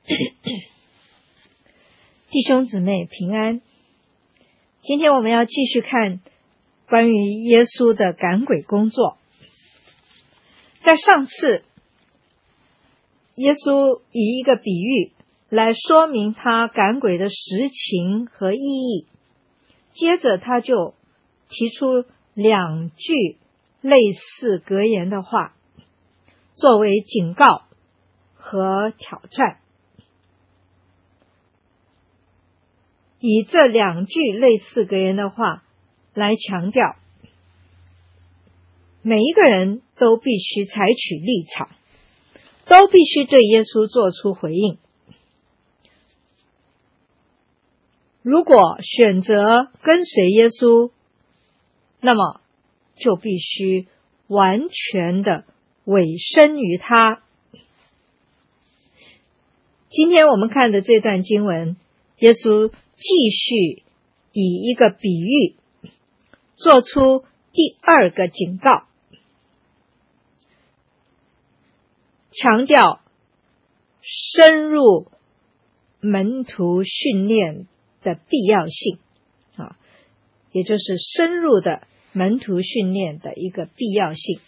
弟兄姊妹平安，今天我们要继续看关于耶稣的赶鬼工作。在上次，耶稣以一个比喻来说明他赶鬼的实情和意义，接着他就提出2句类似格言的话，作为警告和挑战。以这2句类似格言的话来强调，每一个人都必须采取立场，都必须对耶稣做出回应。如果选择跟随耶稣，那么就必须完全的委身于他。今天我们看的这段经文，耶稣继续以一个比喻做出第2个警告，强调深入门徒训练的必要性，也就是深入的门徒训练的一个必要性。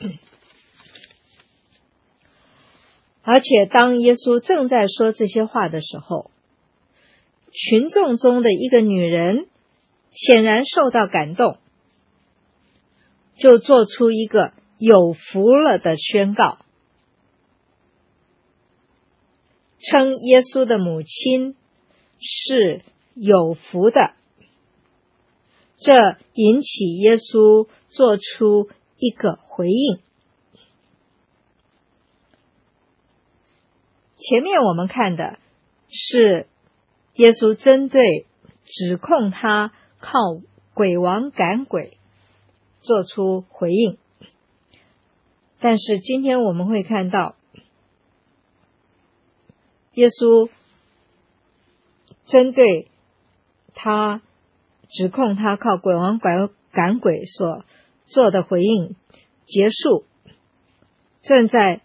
而且当耶稣正在说这些话的时候，群众中的一个女人显然受到感动，就做出一个有福了的宣告，称耶稣的母亲是有福的。这引起耶稣做出一个回应。前面我们看的是耶稣针对指控他靠鬼王赶鬼做出回应，但是今天我们会看到耶稣针对他指控他靠鬼王赶鬼所做的回应结束，正在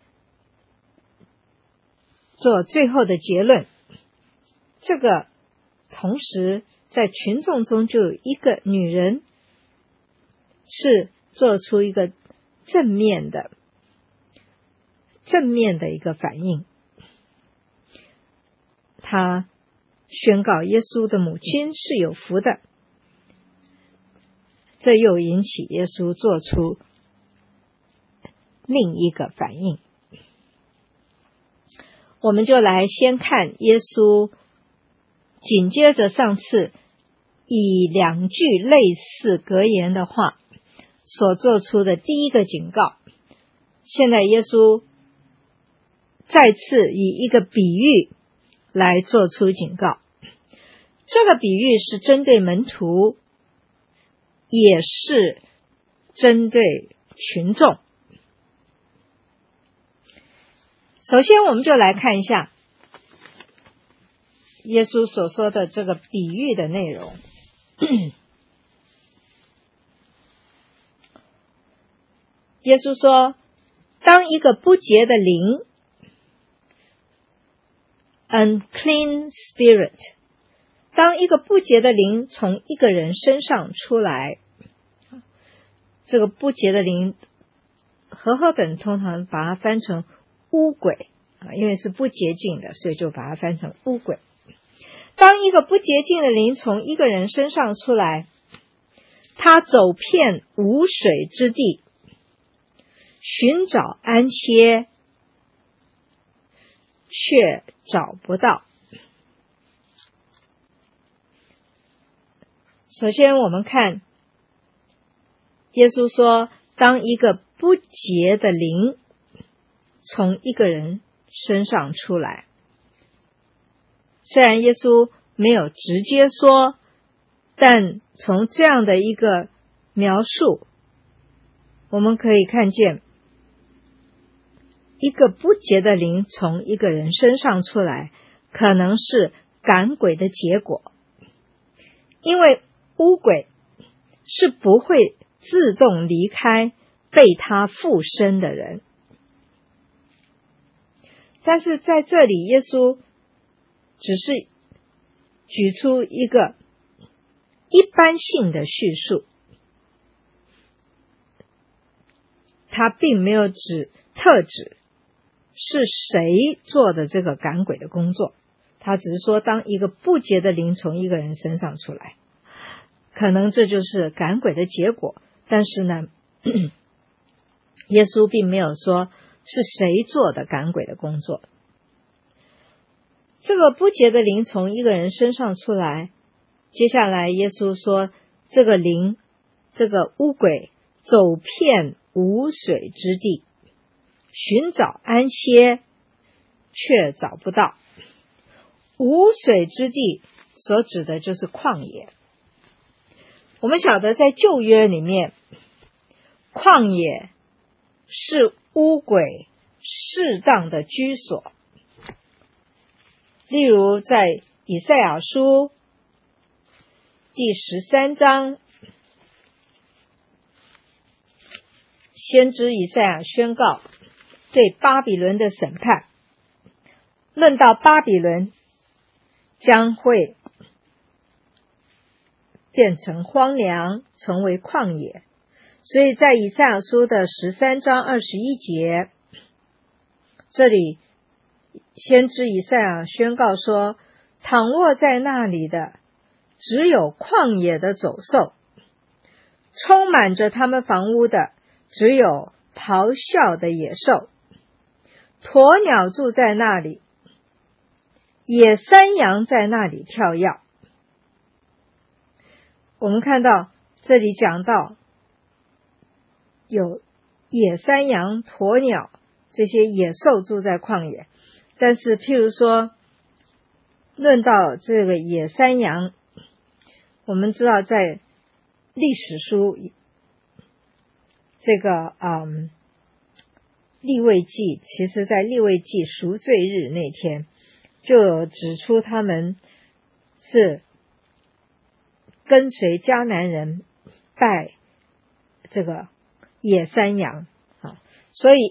做最后的结论。这个同时在群众中就有一个女人是做出一个正面的一个反应，她宣告耶稣的母亲是有福的，这又引起耶稣做出另一个反应。我们就来先看耶稣紧接着上次以2句类似格言的话所做出的第一个警告。现在耶稣再次以一个比喻来做出警告，这个比喻是针对门徒，也是针对群众。首先我们就来看一下耶稣所说的这个比喻的内容。耶稣说，当一个不洁的灵 unclean spirit， 当一个不洁的灵从一个人身上出来，这个不洁的灵和合本通常把它翻成污鬼，因为是不洁净的，所以就把它翻成污鬼。当一个不洁净的灵从一个人身上出来，他走遍无水之地，寻找安歇，却找不到。首先我们看耶稣说，当一个不洁的灵从一个人身上出来，虽然耶稣没有直接说，但从这样的一个描述，我们可以看见一个不洁的灵从一个人身上出来，可能是赶鬼的结果，因为污鬼是不会自动离开被他附身的人。但是在这里耶稣只是举出一个一般性的叙述，他并没有特指是谁做的这个赶鬼的工作，他只是说当一个不洁的灵从一个人身上出来，可能这就是赶鬼的结果，但是呢耶稣并没有说是谁做的赶鬼的工作。这个不洁的灵从一个人身上出来，接下来耶稣说这个灵，这个污鬼走遍无水之地，寻找安歇，却找不到。无水之地所指的就是旷野。我们晓得在旧约里面，旷野是污鬼适当的居所。例如在以赛亚书第13章，先知以赛亚宣告对巴比伦的审判，论到巴比伦将会变成荒凉，成为旷野，所以在以赛亚书的13章21节，这里先知以赛亚宣告说，躺卧在那里的只有旷野的走兽，充满着他们房屋的只有咆哮的野兽，鸵鸟住在那里，野山羊在那里跳跃。我们看到这里讲到有野山羊、鸵鸟这些野兽住在旷野，但是譬如说论到这个野山羊，我们知道在历史书这个利未记，其实在利未记赎罪日那天就有指出他们是跟随迦南人拜这个野山羊所以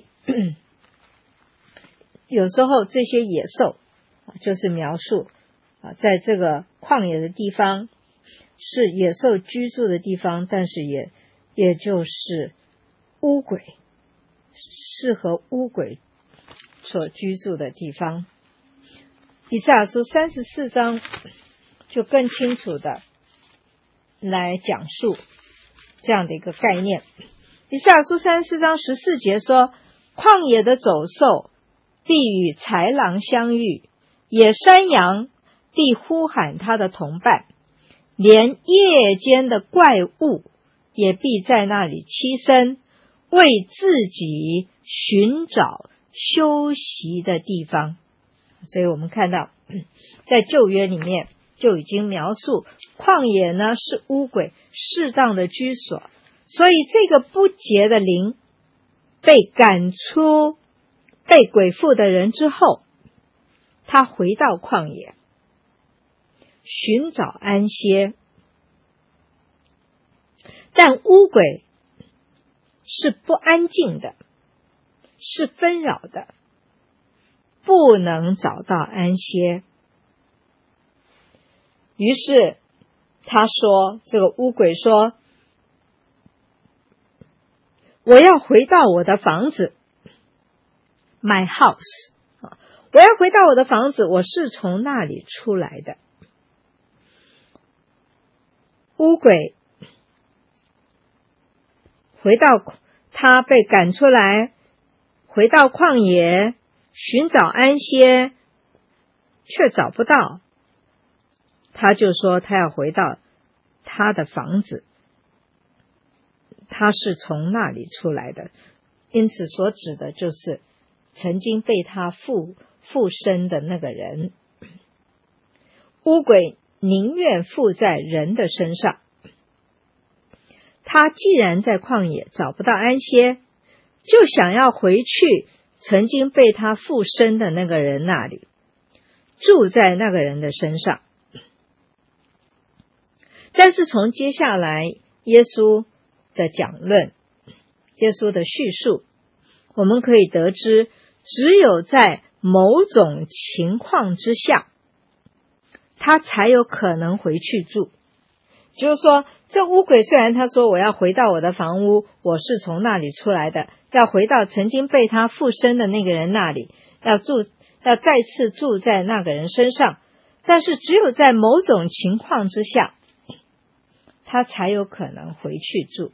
有时候这些野兽就是描述在这个旷野的地方是野兽居住的地方，但是也就是污鬼，适合污鬼所居住的地方。以赛亚书34章就更清楚的来讲述这样的一个概念。以赛亚书34章14节说，旷野的走兽必与豺狼相遇，野山羊必呼喊他的同伴，连夜间的怪物也必在那里栖身，为自己寻找休息的地方。所以我们看到在旧约里面就已经描述旷野呢是污鬼适当的居所，所以这个不洁的灵被赶出被鬼附的人之后，他回到旷野寻找安歇。但污鬼是不安静的，是纷扰的，不能找到安歇。于是他说，这个污鬼说，我要回到我的房子 my house， 我要回到我的房子，我是从那里出来的。污鬼回到他被赶出来，回到旷野寻找安歇，却找不到，他就说他要回到他的房子，他是从那里出来的，因此所指的就是曾经被他附身的那个人。污鬼宁愿附在人的身上，他既然在旷野找不到安歇，就想要回去曾经被他附身的那个人那里，住在那个人的身上。但是从接下来耶稣的讲论，耶稣的叙述，我们可以得知，只有在某种情况之下， 他才有可能回去住。就是说，这污鬼虽然他说我要回到我的房屋，我是从那里出来的，要回到曾经被他附身的那个人那里，要再次住在那个人身上，但是只有在某种情况之下，他才有可能回去住。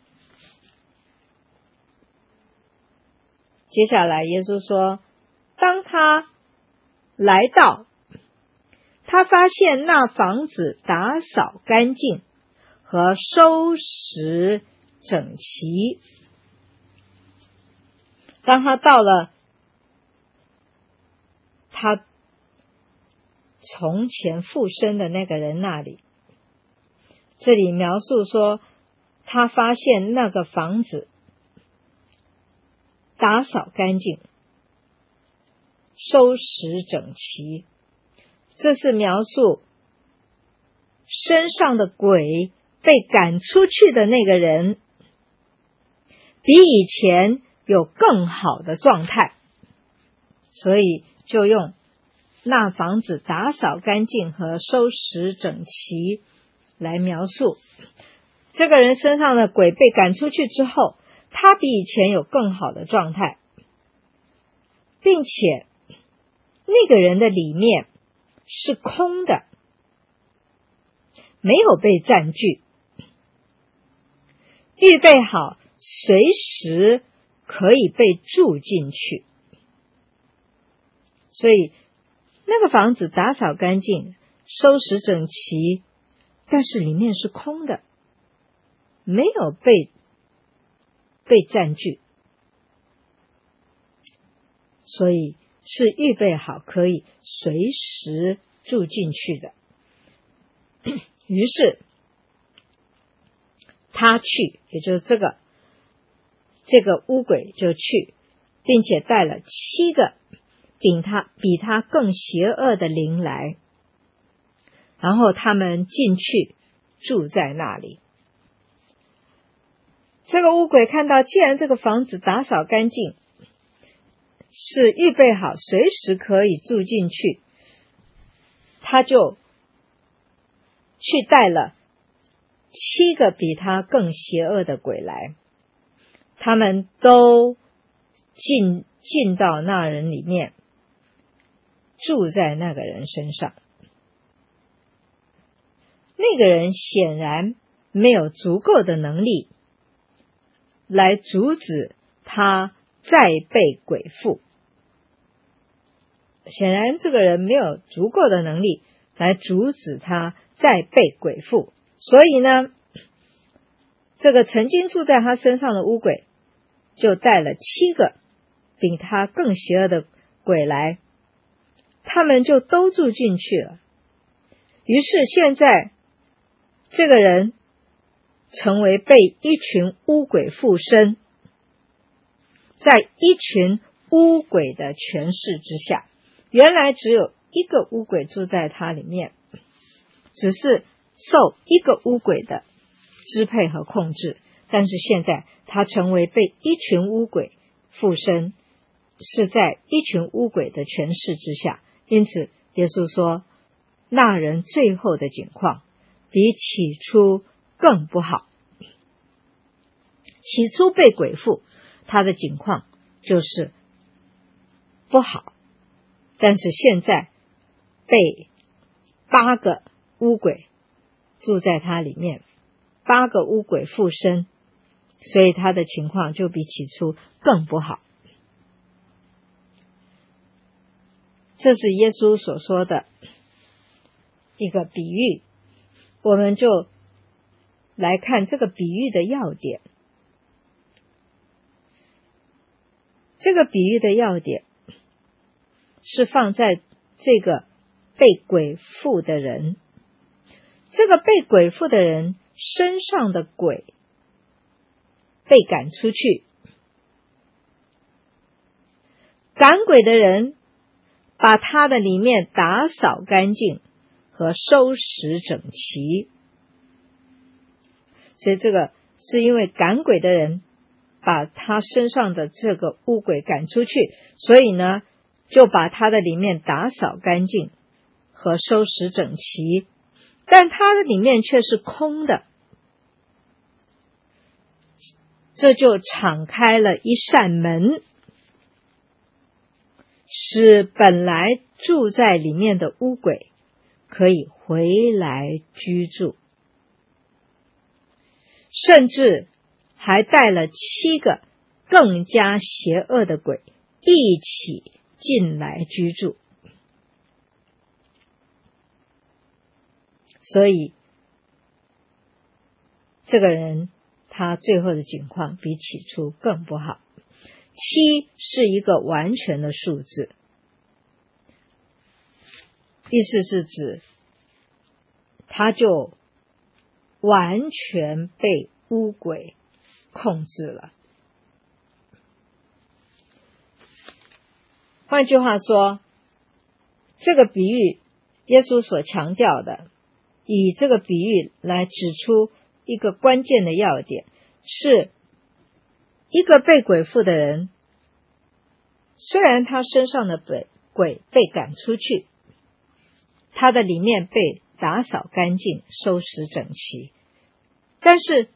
接下来耶稣说，当他来到，他发现那房子打扫干净和收拾整齐。当他到了他从前附身的那个人那里，这里描述说，他发现那个房子打扫干净，收拾整齐。这是描述身上的鬼被赶出去的那个人比以前有更好的状态，所以就用那房子打扫干净和收拾整齐来描述这个人身上的鬼被赶出去之后，他比以前有更好的状态，并且那个人的里面是空的，没有被占据，预备好随时可以被住进去。所以那个房子打扫干净，收拾整齐，但是里面是空的，没有被占据，所以是预备好可以随时住进去的。于是他去，也就是这个污鬼就去，并且带了7个比他更邪恶的灵来，然后他们进去住在那里。这个污鬼看到，既然这个房子打扫干净，是预备好随时可以住进去，他就去带了7个比他更邪恶的鬼来，他们都进到那人里面，住在那个人身上。那个人显然没有足够的能力来阻止他再被鬼附，显然这个人没有足够的能力来阻止他再被鬼附，所以呢，这个曾经住在他身上的污鬼就带了7个比他更邪恶的鬼来，他们就都住进去了。于是现在这个人成为被一群污鬼附身，在一群污鬼的权势之下。原来只有一个污鬼住在他里面，只是受一个污鬼的支配和控制，但是现在他成为被一群污鬼附身，是在一群污鬼的权势之下。因此耶稣说，那人最后的景况比起初更不好。起初被鬼附，他的景况就是不好，但是现在被8个污鬼住在他里面，8个污鬼附身，所以他的情况就比起初更不好。这是耶稣所说的一个比喻，我们就来看这个比喻的要点。这个比喻的要点是放在这个被鬼附的人，这个被鬼附的人身上的鬼被赶出去，赶鬼的人把他的里面打扫干净和收拾整齐。所以这个是因为赶鬼的人把他身上的这个污鬼赶出去，所以呢就把他的里面打扫干净和收拾整齐，但它的里面却是空的。这就敞开了一扇门，使本来住在里面的污鬼可以回来居住，甚至还带了7个更加邪恶的鬼一起进来居住。所以这个人他最后的境况比起初更不好。7是一个完全的数字，意思是指他就完全被污鬼控制了。换句话说，这个比喻耶稣所强调的，以这个比喻来指出一个关键的要点，是一个被鬼附的人，虽然他身上的鬼被赶出去，他的里面被打扫干净，收拾整齐，但是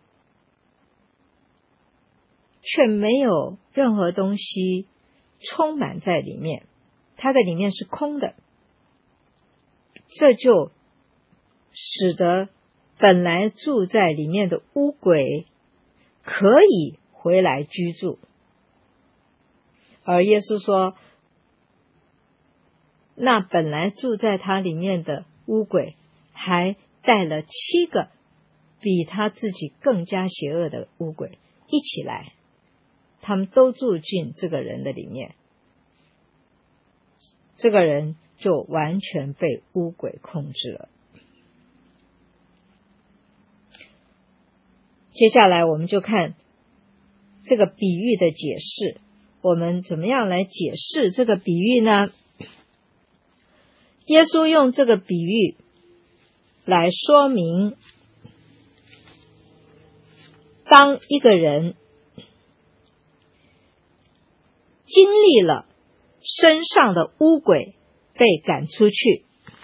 却没有任何东西充满在里面，他的里面是空的。这就使得本来住在里面的污鬼可以回来居住。而耶稣说，那本来住在他里面的污鬼还带了7个比他自己更加邪恶的污鬼一起来，他们都住进这个人的里面，这个人就完全被污鬼控制了。接下来我们就看这个比喻的解释，我们怎么样来解释这个比喻呢？耶稣用这个比喻来说明，当一个人经历了身上的污鬼被赶出去，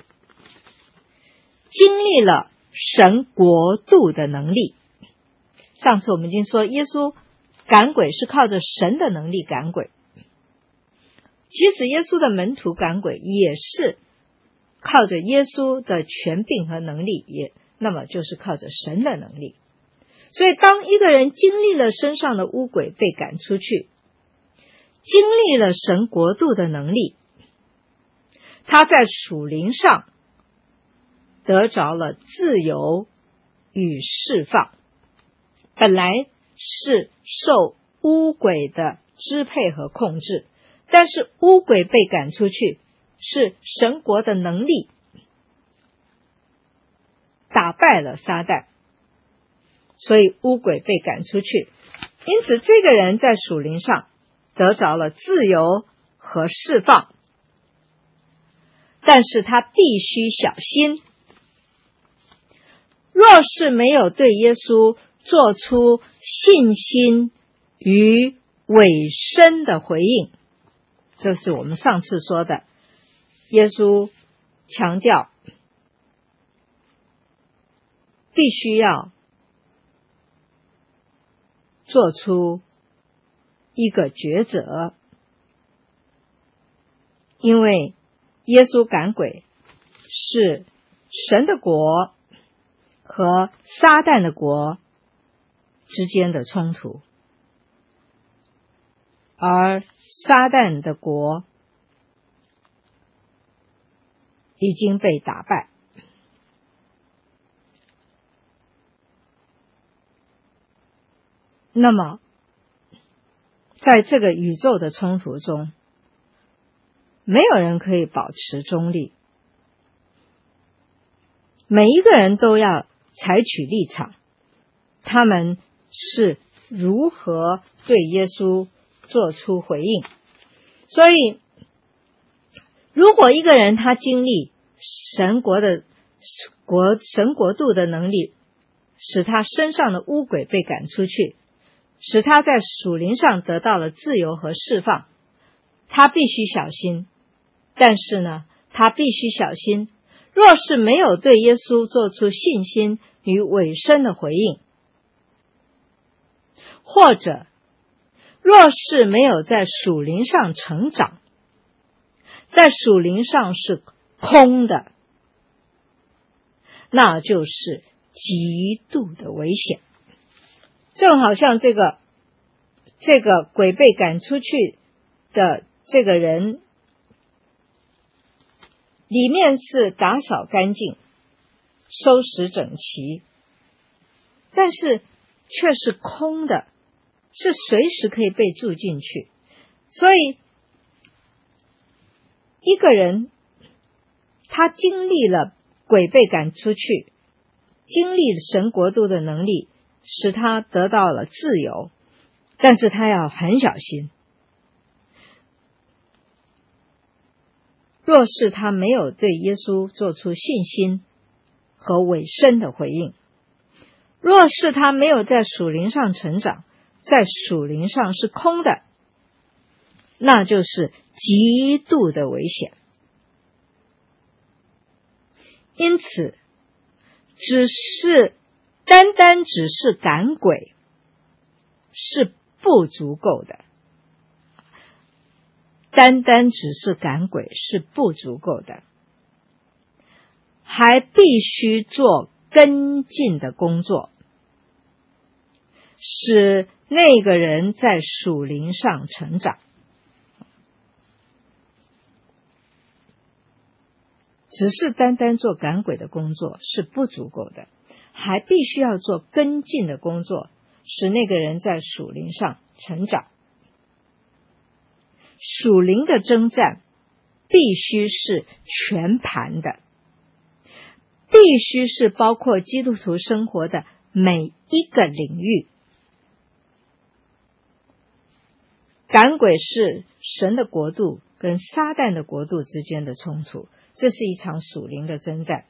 经历了神国度的能力。上次我们已经说，耶稣赶鬼是靠着神的能力赶鬼，即使耶稣的门徒赶鬼也是靠着耶稣的权柄和能力，那么就是靠着神的能力。所以当一个人经历了身上的污鬼被赶出去，经历了神国度的能力，他在属灵上得着了自由与释放。本来是受污鬼的支配和控制，但是污鬼被赶出去，是神国的能力打败了撒旦，所以污鬼被赶出去。因此这个人在属灵上得着了自由和释放，但是他必须小心，若是没有对耶稣做出信心与委身的回应，这是我们上次说的，耶稣强调必须要做出一个抉择，因为耶稣赶鬼是神的国和撒旦的国之间的冲突，而撒旦的国已经被打败。那么在这个宇宙的冲突中，没有人可以保持中立，每一个人都要采取立场，他们是如何对耶稣做出回应。所以如果一个人他经历神国度的能力，使他身上的污鬼被赶出去，使他在属灵上得到了自由和释放，他必须小心。但是呢，他必须小心， 若是没有对耶稣做出信心与委身的回应，或者若是没有在属灵上成长，在属灵上是空的，那就是极度的危险。正好像这个鬼被赶出去的这个人，里面是打扫干净，收拾整齐，但是却是空的，是随时可以被住进去。所以一个人他经历了鬼被赶出去，经历了神国度的能力，使他得到了自由，但是他要很小心。若是他没有对耶稣做出信心和委身的回应，若是他没有在属灵上成长，在属灵上是空的，那就是极度的危险。因此单单只是赶鬼是不足够的，单单只是赶鬼是不足够的，还必须做跟进的工作，使那个人在属灵上成长。只是单单做赶鬼的工作是不足够的，还必须要做跟进的工作，使那个人在属灵上成长。属灵的征战必须是全盘的，必须是包括基督徒生活的每一个领域。赶鬼是神的国度跟撒旦的国度之间的冲突，这是一场属灵的征战。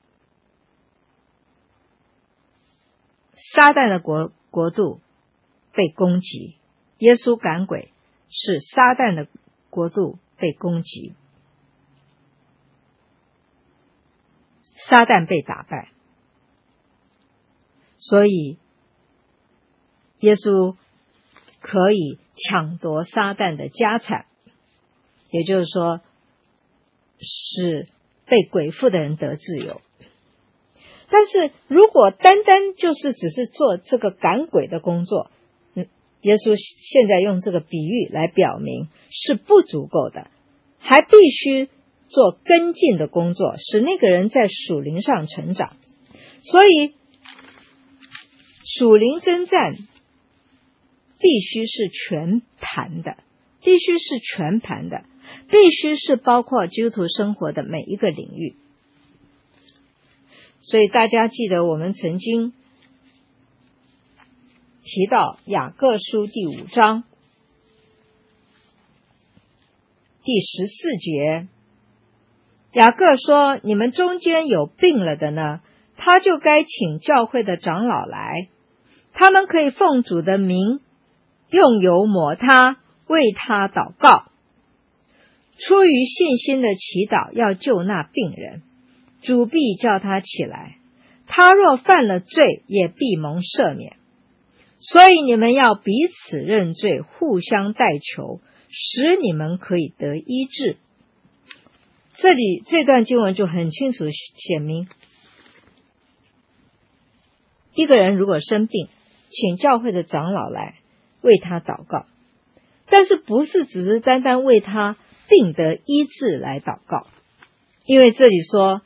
撒旦的国度被攻击，耶稣赶鬼是撒旦的国度被攻击，撒旦被打败，所以耶稣可以抢夺撒旦的家产，也就是说使被鬼附的人得自由。但是如果单单就是只是做这个赶鬼的工作，耶稣现在用这个比喻来表明是不足够的，还必须做跟进的工作，使那个人在属灵上成长。所以属灵征战必须是全盘的，必须是全盘的，必须是包括基督徒生活的每一个领域。所以大家记得我们曾经提到雅各书第5章第14节，雅各说，你们中间有病了的呢，他就该请教会的长老来，他们可以奉主的名用油抹他，为他祷告。出于信心的祈祷要救那病人，主必叫他起来，他若犯了罪，也必蒙赦免。所以你们要彼此认罪，互相代求，使你们可以得医治。这里这段经文就很清楚显明，一个人如果生病，请教会的长老来为他祷告，但是不是只是单单为他病得医治来祷告，因为这里说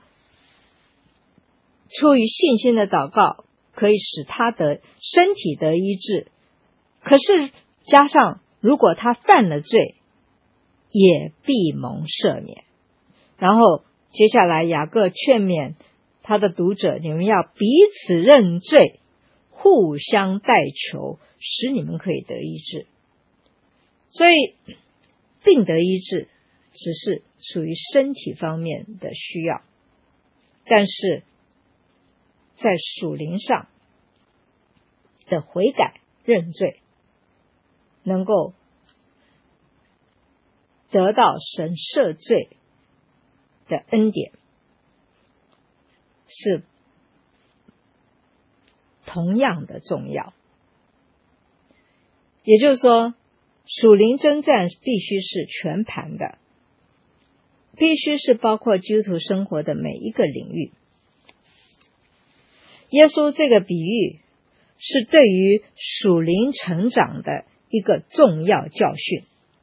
出于信心的祷告可以使他的身体得医治，可是加上如果他犯了罪，也必蒙赦免。然后接下来雅各劝勉他的读者，你们要彼此认罪，互相代求，使你们可以得医治。所以病得医治只是属于身体方面的需要，但是在属灵上的悔改认罪，能够得到神赦罪的恩典， 是同样的重要。也就是说，属灵征战必须是全盘的，必须是包括基督徒生活的每一个领域。耶稣这个比喻是对于属灵成长的一个重要教训。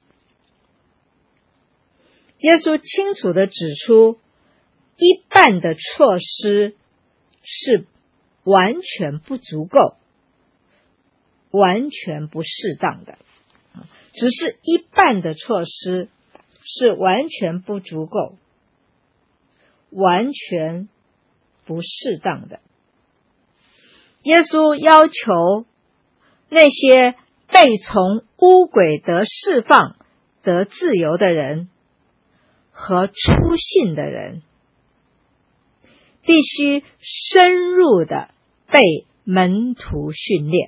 耶稣清楚地指出，一半的措施是完全不足够，完全不适当的，只是一半的措施是完全不足够，完全不适当的。耶稣要求那些被从污鬼得释放、得自由的人和初信的人，必须深入的被门徒训练。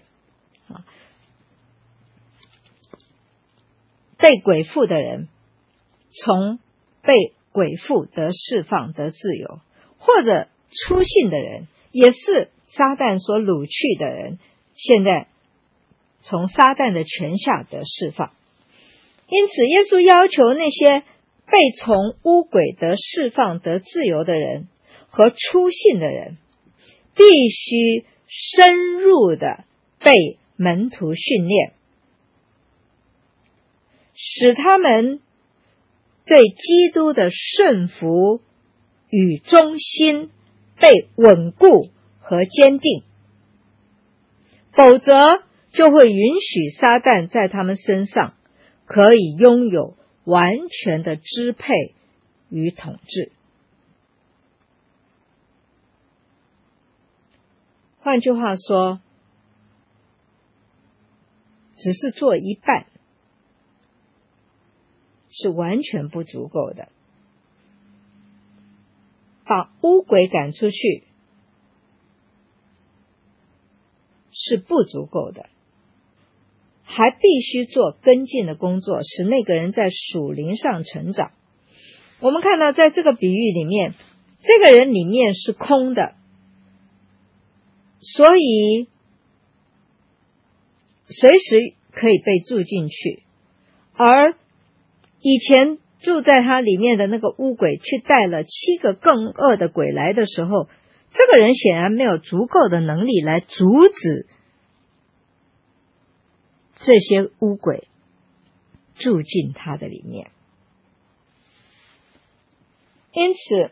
被鬼附的人，从被鬼附得释放、得自由，或者初信的人，也是撒旦所掳去的人，现在从撒旦的权下得释放。因此，耶稣要求那些被从污鬼得释放、得自由的人和初信的人，必须深入的被门徒训练，使他们对基督的顺服与忠心被稳固和坚定，否则就会允许撒旦在他们身上可以拥有完全的支配与统治。换句话说，只是做一半是完全不足够的。把污鬼赶出去是不足够的，还必须做跟进的工作，使那个人在属灵上成长。我们看到在这个比喻里面，这个人里面是空的，所以随时可以被住进去，而以前住在他里面的那个污鬼去带了7个更恶的鬼来的时候，这个人显然没有足够的能力来阻止这些污鬼住进他的里面。因此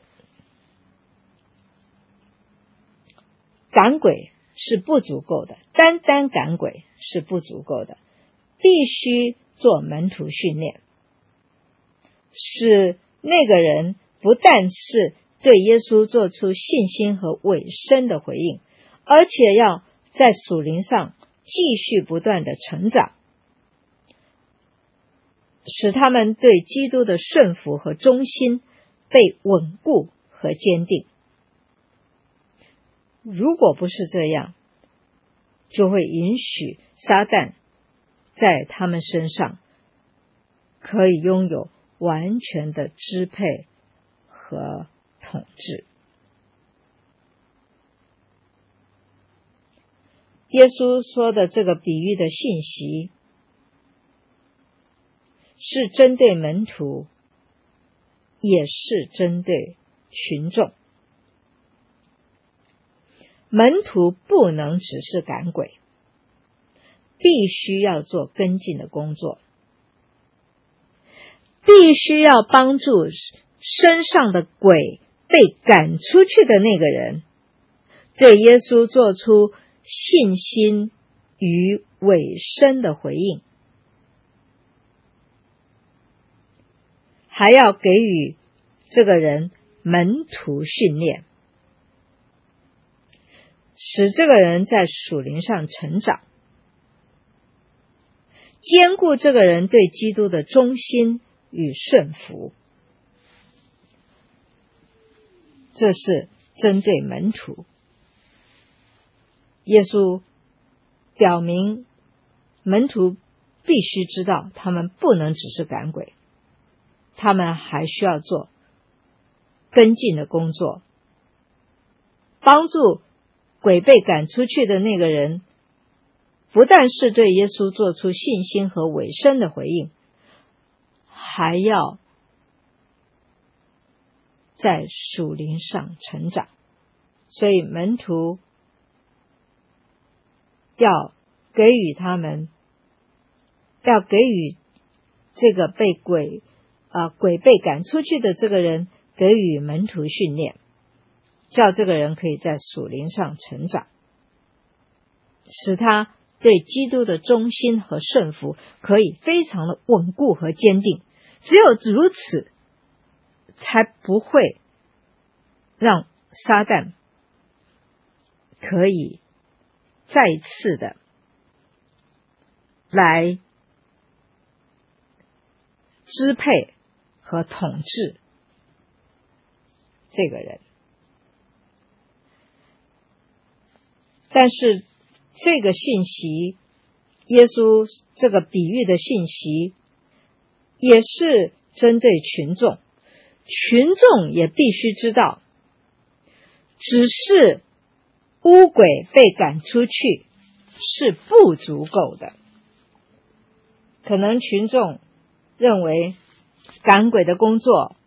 赶鬼是不足够的，单单赶鬼是不足够的，必须做门徒训练，使那个人不但是对耶稣做出信心和委身的回应，而且要在属灵上继续不断的成长，使他们对基督的顺服和忠心被稳固和坚定。如果不是这样，就会允许撒旦在他们身上可以拥有完全的支配和统治。耶稣说的这个比喻的信息是针对门徒，也是针对群众。门徒不能只是赶鬼，必须要做跟进的工作，必须要帮助身上的鬼被赶出去的那个人对耶稣做出信心与委身的回应，还要给予这个人门徒训练，使这个人在属灵上成长，兼顾这个人对基督的忠心与顺服。这是针对门徒。耶稣表明门徒必须知道，他们不能只是赶鬼，他们还需要做跟进的工作， 帮助鬼被赶出去的那个人，不但是对耶稣做出信心和委身的回应，还要在属灵上成长。所以门徒要给予这个被鬼被赶出去的这个人给予门徒训练，叫这个人可以在属灵上成长，使他对基督的忠心和顺服可以非常的稳固和坚定。只有如此，才不会让撒旦可以再次的来支配和统治这个人。但是这个信息，耶稣这个比喻的信息，也是针对群众，群众也必须知道，只是污鬼被赶出去是不足够的。可能群众认为赶鬼的工作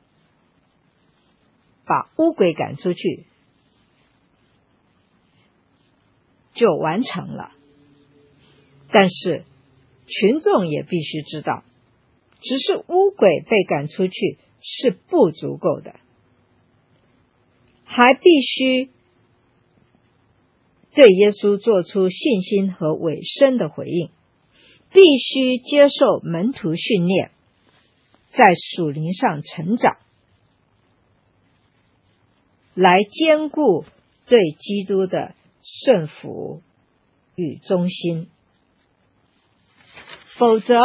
把污鬼赶出去就完成了，但是群众也必须知道，只是污鬼被赶出去是不足够的，还必须对耶稣做出信心和委身的回应，必须接受门徒训练，在属灵上成长，来兼顾对基督的顺服与忠心。否则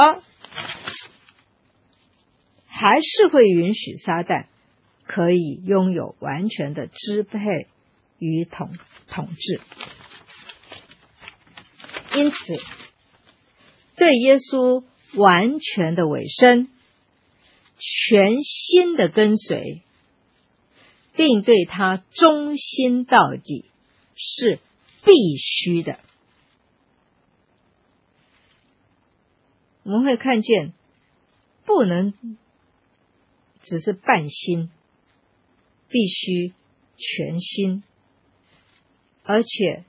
还是会允许撒旦可以拥有完全的支配与统治。因此对耶稣完全的委身，全心的跟随，并对他忠心到底是必须的。我们会看见，不能只是半心，必须全心，而且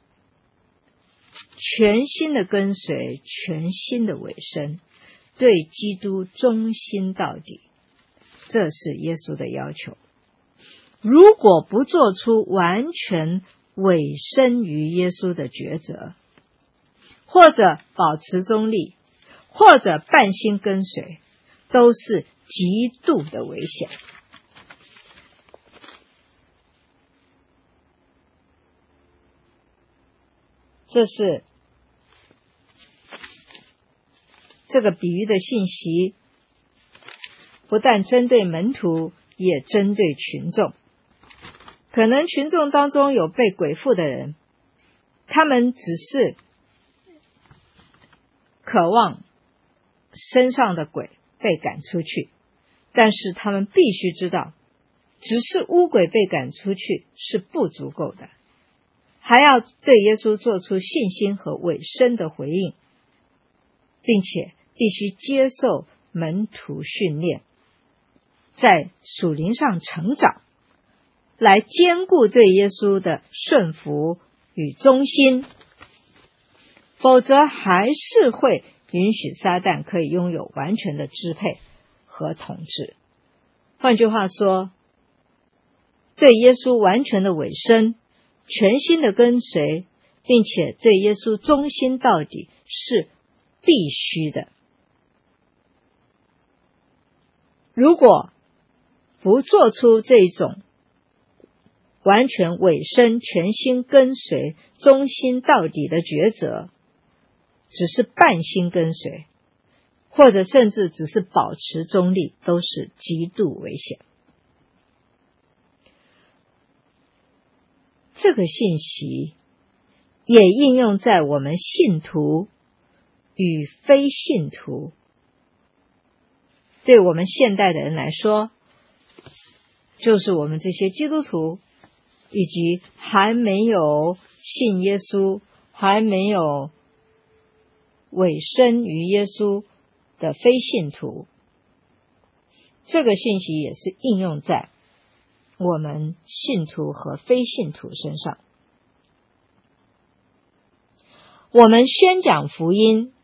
全心的跟随，全心的委身，对基督忠心到底，这是耶稣的要求。如果不做出完全委身于耶稣的抉择，或者保持中立，或者半心跟随，都是极度的危险。这是这个比喻的信息，不但针对门徒，也针对群众。可能群众当中有被鬼附的人，他们只是渴望身上的鬼被赶出去，但是他们必须知道，只是污鬼被赶出去是不足够的，还要对耶稣做出信心和委身的回应，并且必须接受门徒训练，在属灵上成长，来兼顾对耶稣的顺服与忠心，否则还是会允许撒旦可以拥有完全的支配和统治。换句话说，对耶稣完全的委身，全心的跟随，并且对耶稣忠心到底是必须的。如果不做出这种完全委身、全心跟随、忠心到底的抉择，只是半心跟随，或者甚至只是保持中立，都是极度危险。这个信息也应用在我们信徒与非信徒。对我们现代的人来说，就是我们这些基督徒以及还没有信耶稣、还没有委身于耶稣的非信徒。这个信息也是应用在我们信徒和非信徒身上。我们宣讲福音，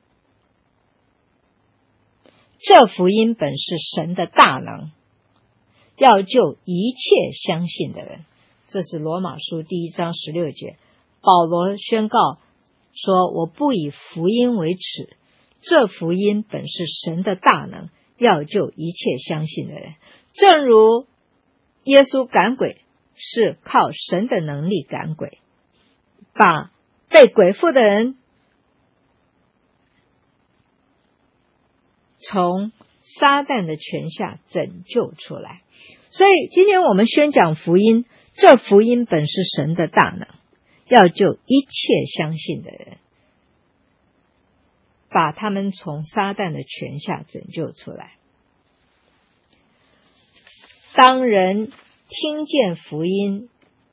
这福音本是神的大能，要救一切相信的人。这是罗马书第1章16节，保罗宣告说，我不以福音为耻，这福音本是神的大能，要救一切相信的人。正如耶稣赶鬼是靠神的能力赶鬼，把被鬼附的人从撒旦的权下拯救出来。所以今天我们宣讲福音，这福音本是神的大能，要救一切相信的人，把他们从撒旦的权下拯救出来。当人听见福音，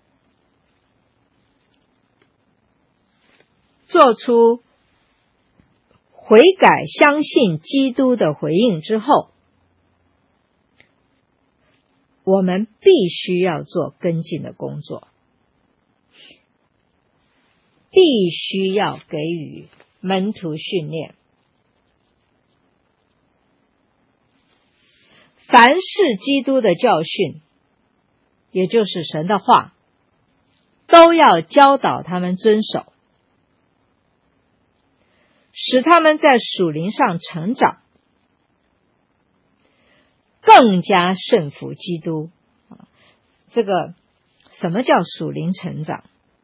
做出悔改相信基督的回应之后，我们必须要做跟进的工作，必须要给予门徒训练。凡是基督的教训，也就是神的话，都要教导他们遵守，使他们在属灵上成长，更加顺服基督。这个什么叫属灵成长？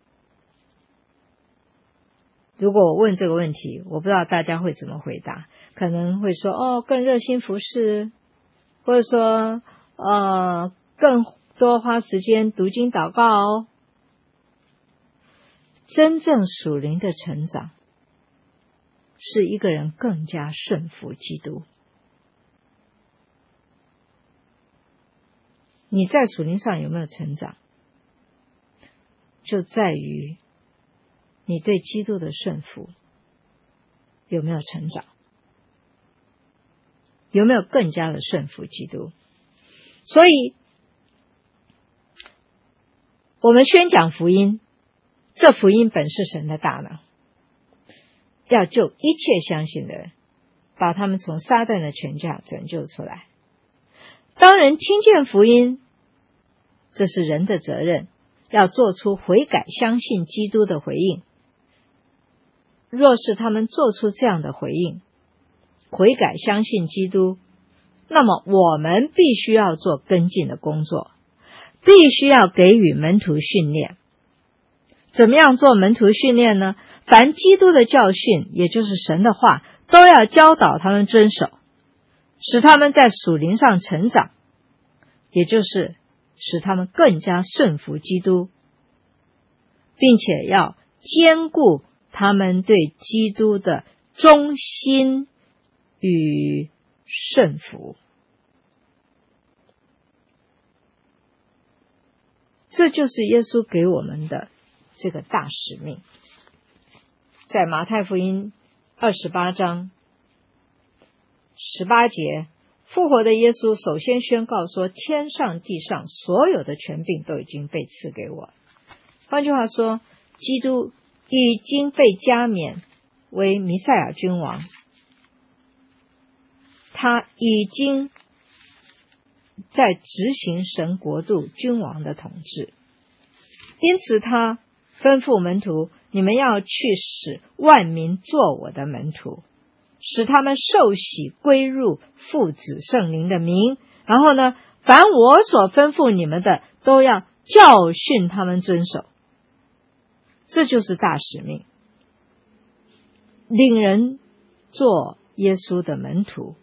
如果我问这个问题，我不知道大家会怎么回答，可能会说更热心服事，或者说更多花时间读经祷告。真正属灵的成长是一个人更加顺服基督。你在属灵上有没有成长，就在于你对基督的顺服有没有成长，有没有更加的顺服基督。所以我们宣讲福音，这福音本是神的大能，要救一切相信的人，把他们从撒旦的权下拯救出来。当人听见福音，这是人的责任，要做出悔改相信基督的回应。若是他们做出这样的回应，悔改相信基督，那么我们必须要做跟进的工作，必须要给予门徒训练。怎么样做门徒训练呢？凡基督的教训，也就是神的话，都要教导他们遵守，使他们在属灵上成长，也就是使他们更加顺服基督，并且要兼顾他们对基督的忠心与顺服。这就是耶稣给我们的这个大使命。在马太福音28章18节，复活的耶稣首先宣告说，天上地上所有的权柄都已经被赐给我。换句话说，基督已经被加冕为弥赛亚君王，他已经在执行神国度君王的统治。因此他吩咐门徒，你们要去使万民做我的门徒，使他们受洗归入父子圣灵的名，然后呢，凡我所吩咐你们的，都要教训他们遵守。这就是大使命，领人做耶稣的门徒，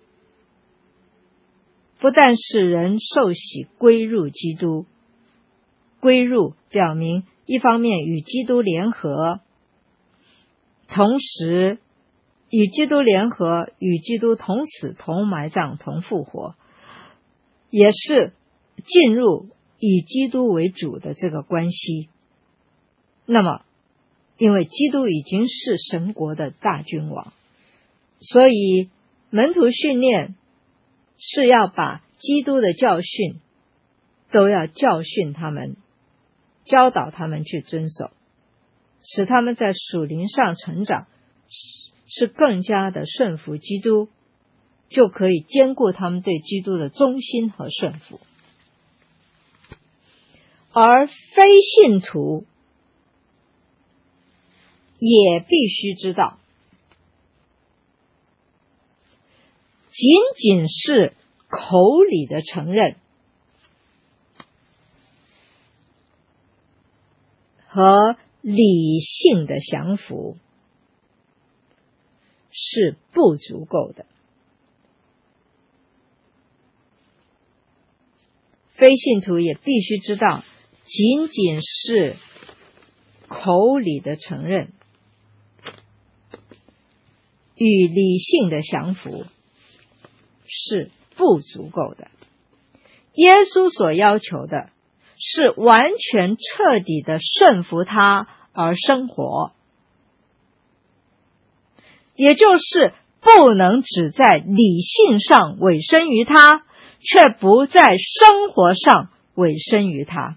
不但使人受洗归入基督，归入表明一方面与基督联合，同时与基督联合，与基督同死同埋葬同复活，也是进入以基督为主的这个关系。那么因为基督已经是神国的大君王，所以门徒训练是要把基督的教训都要教训他们，教导他们去遵守，使他们在属灵上成长，是更加的顺服基督，就可以兼顾他们对基督的忠心和顺服。而非信徒也必须知道，仅仅是口里的承认和理性的降服是不足够的。非信徒也必须知道，仅仅是口里的承认与理性的降服是不足够的。耶稣所要求的是完全彻底的顺服他而生活，也就是不能只在理性上委身于他，却不在生活上委身于他。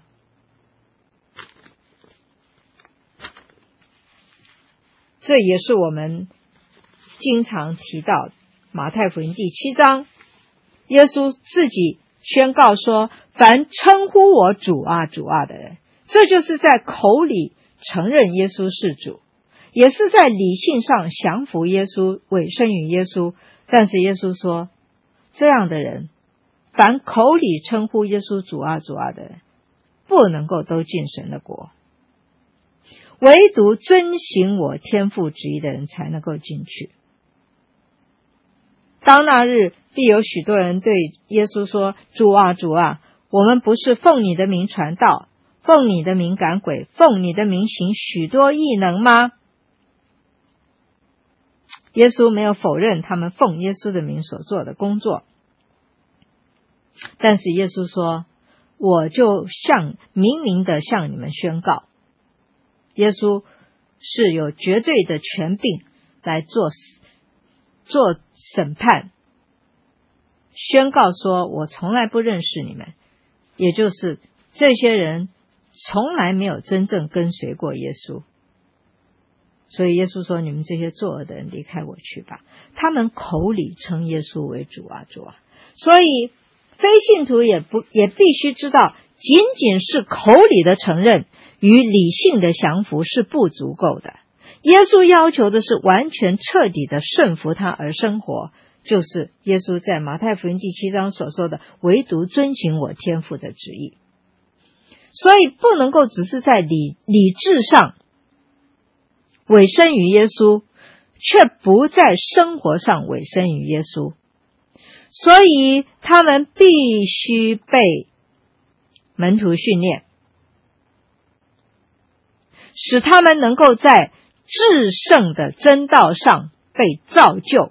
这也是我们经常提到马太福音第7章，耶稣自己宣告说，凡称呼我主啊主啊的人，这就是在口里承认耶稣是主，也是在理性上降服耶稣，委身于耶稣。但是耶稣说，这样的人，凡口里称呼耶稣主啊主啊的人，不能够都进神的国，唯独遵行我天父旨意的人才能够进去。当那日，必有许多人对耶稣说，主啊主啊，我们不是奉你的名传道，奉你的名赶鬼，奉你的名行许多异能吗？耶稣没有否认他们奉耶稣的名所做的工作，但是耶稣说，我就明明的向你们宣告。耶稣是有绝对的权柄来做审判，宣告说，我从来不认识你们，也就是这些人从来没有真正跟随过耶稣。所以耶稣说，你们这些作恶的人离开我去吧。他们口里称耶稣为主啊主啊。所以非信徒也必须知道，仅仅是口里的承认与理性的降服是不足够的。耶稣要求的是完全彻底的顺服他而生活，就是耶稣在马太福音第7章所说的，唯独遵行我天父的旨意。所以不能够只是在理智上委身于耶稣，却不在生活上委身于耶稣。所以他们必须被门徒训练，使他们能够在至圣的真道上被造就，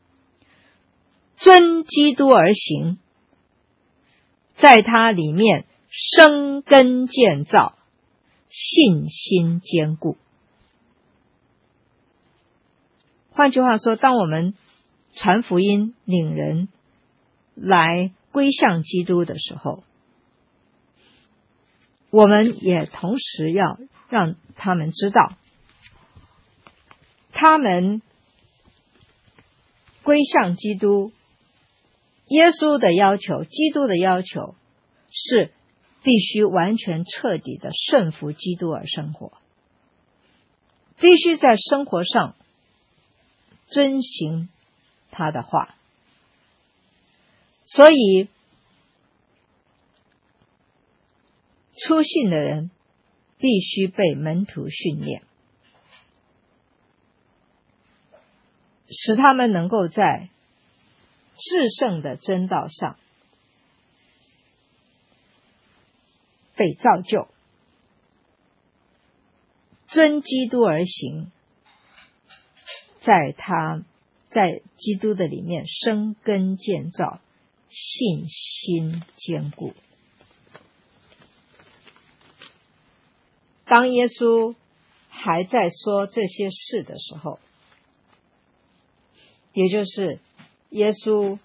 遵基督而行，在他里面生根建造，信心坚固。换句话说，当我们传福音领人来归向基督的时候，我们也同时要让他们知道，他们归向基督，耶稣的要求，基督的要求是必须完全彻底的顺服基督而生活，必须在生活上遵行他的话。所以初信的人必须被门徒训练，使他们能够在至圣的真道上被造就，遵基督而行，在基督的里面生根建造，信心坚固。 当耶稣还在说这些事的时候，也就是耶稣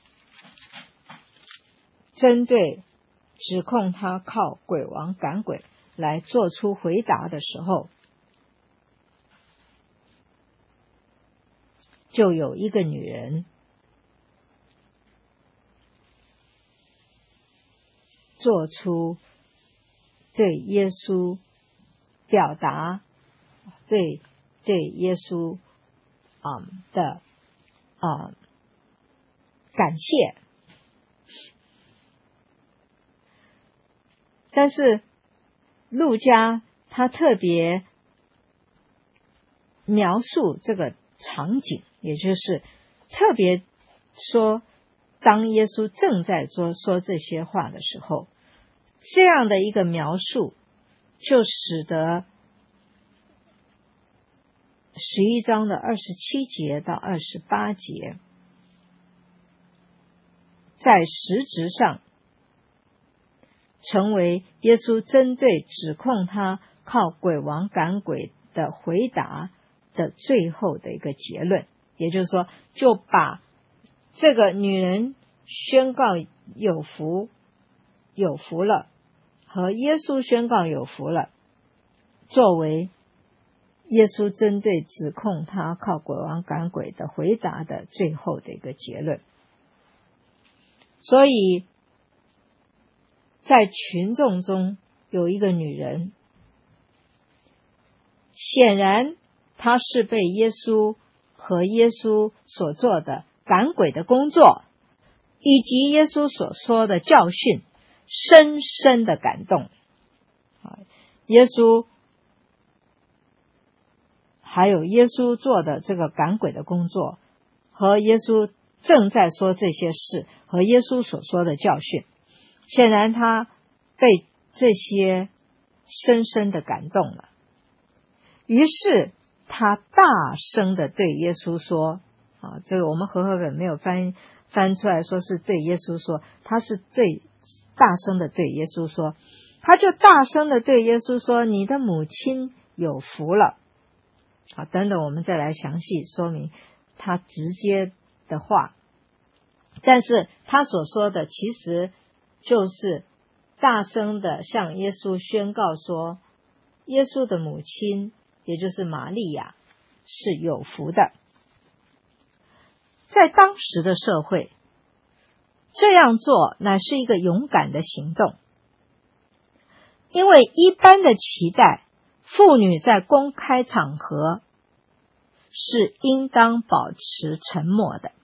针对指控他靠鬼王赶鬼来做出回答的时候，就有一个女人做出对耶稣表达对耶稣的感谢。但是路加他特别描述这个场景，也就是特别说当耶稣正在说这些话的时候，这样的一个描述就使得11章的27节到28节在实质上成为耶稣针对指控他靠鬼王赶鬼的回答的最后的一个结论。也就是说，就把这个女人宣告有福了和耶稣宣告有福了作为耶稣针对指控他靠鬼王赶鬼的回答的最后的一个结论。所以在群众中有一个女人，显然她是被耶稣和耶稣所做的赶鬼的工作以及耶稣所说的教训深深的感动。耶稣还有耶稣做的这个赶鬼的工作和耶稣正在说这些事和耶稣所说的教训，显然他被这些深深的感动了。于是他大声的对耶稣说，这个我们和合本没有翻出来说是对耶稣说，他是最大声的对耶稣说，他就大声的对耶稣说，你的母亲有福了。等等我们再来详细说明他直接的话，但是他所说的其实就是大声的向耶稣宣告说，耶稣的母亲也就是玛利亚是有福的。在当时的社会，这样做乃是一个勇敢的行动，因为一般的期待妇女在公开场合是应当保持沉默的。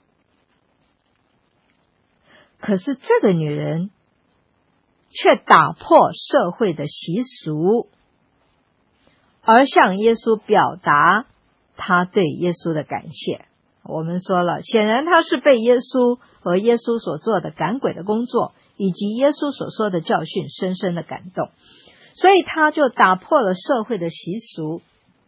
可是这个女人却打破社会的习俗，而向耶稣表达她对耶稣的感谢。我们说了，显然她是被耶稣和耶稣所做的赶鬼的工作以及耶稣所说的教训深深的感动，所以她就打破了社会的习俗，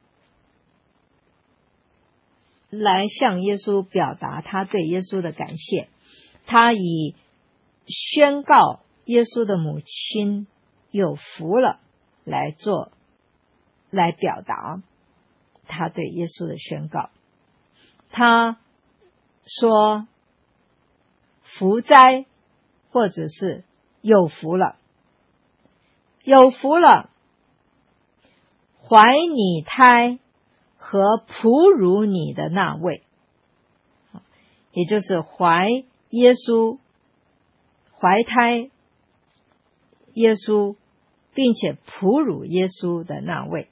来向耶稣表达她对耶稣的感谢。她以宣告耶稣的母亲有福了来表达她对耶稣的宣告。她说福哉，或者是有福了，有福了，怀你胎和哺乳你的那位，也就是怀耶稣怀胎耶稣并且哺乳耶稣的那位，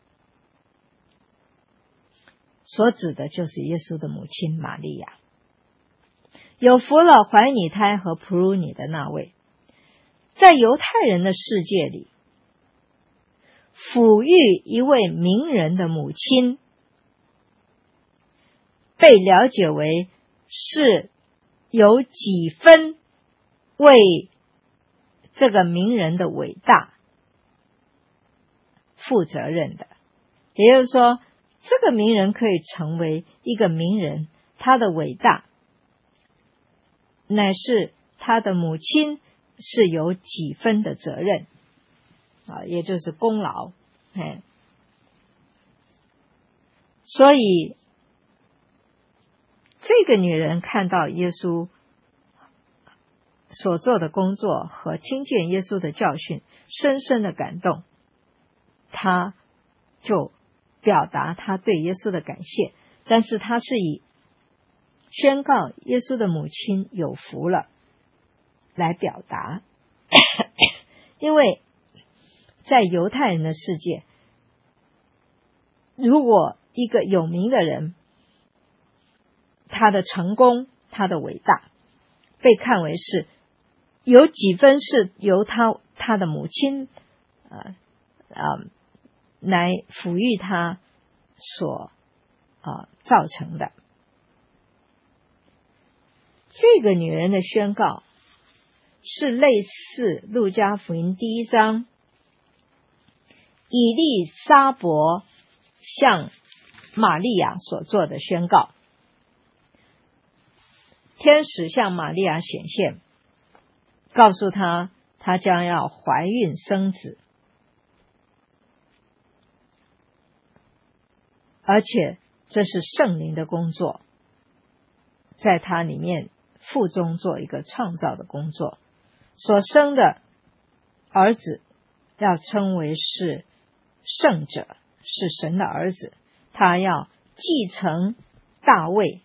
所指的就是耶稣的母亲玛利亚。有福了，怀你胎和哺乳你的那位。在犹太人的世界里，抚育一位名人的母亲被了解为是有几分为这个名人的伟大负责任的。也就是说，这个名人可以成为一个名人，他的伟大乃是他的母亲是有几分的责任，也就是功劳。 所以这个女人看到耶稣所做的工作和听见耶稣的教训，深深的感动，她就表达她对耶稣的感谢，但是她是以宣告耶稣的母亲有福了来表达。因为在犹太人的世界，如果一个有名的人，他的成功，他的伟大，被看为是有几分是由他的母亲来抚育他所造成的。这个女人的宣告是类似路加福音第1章以利沙伯向玛利亚所做的宣告。天使向玛利亚显现，告诉她她将要怀孕生子，而且这是圣灵的工作，在她里面腹中做一个创造的工作。所生的儿子要称为是圣者，是神的儿子，他要继承大卫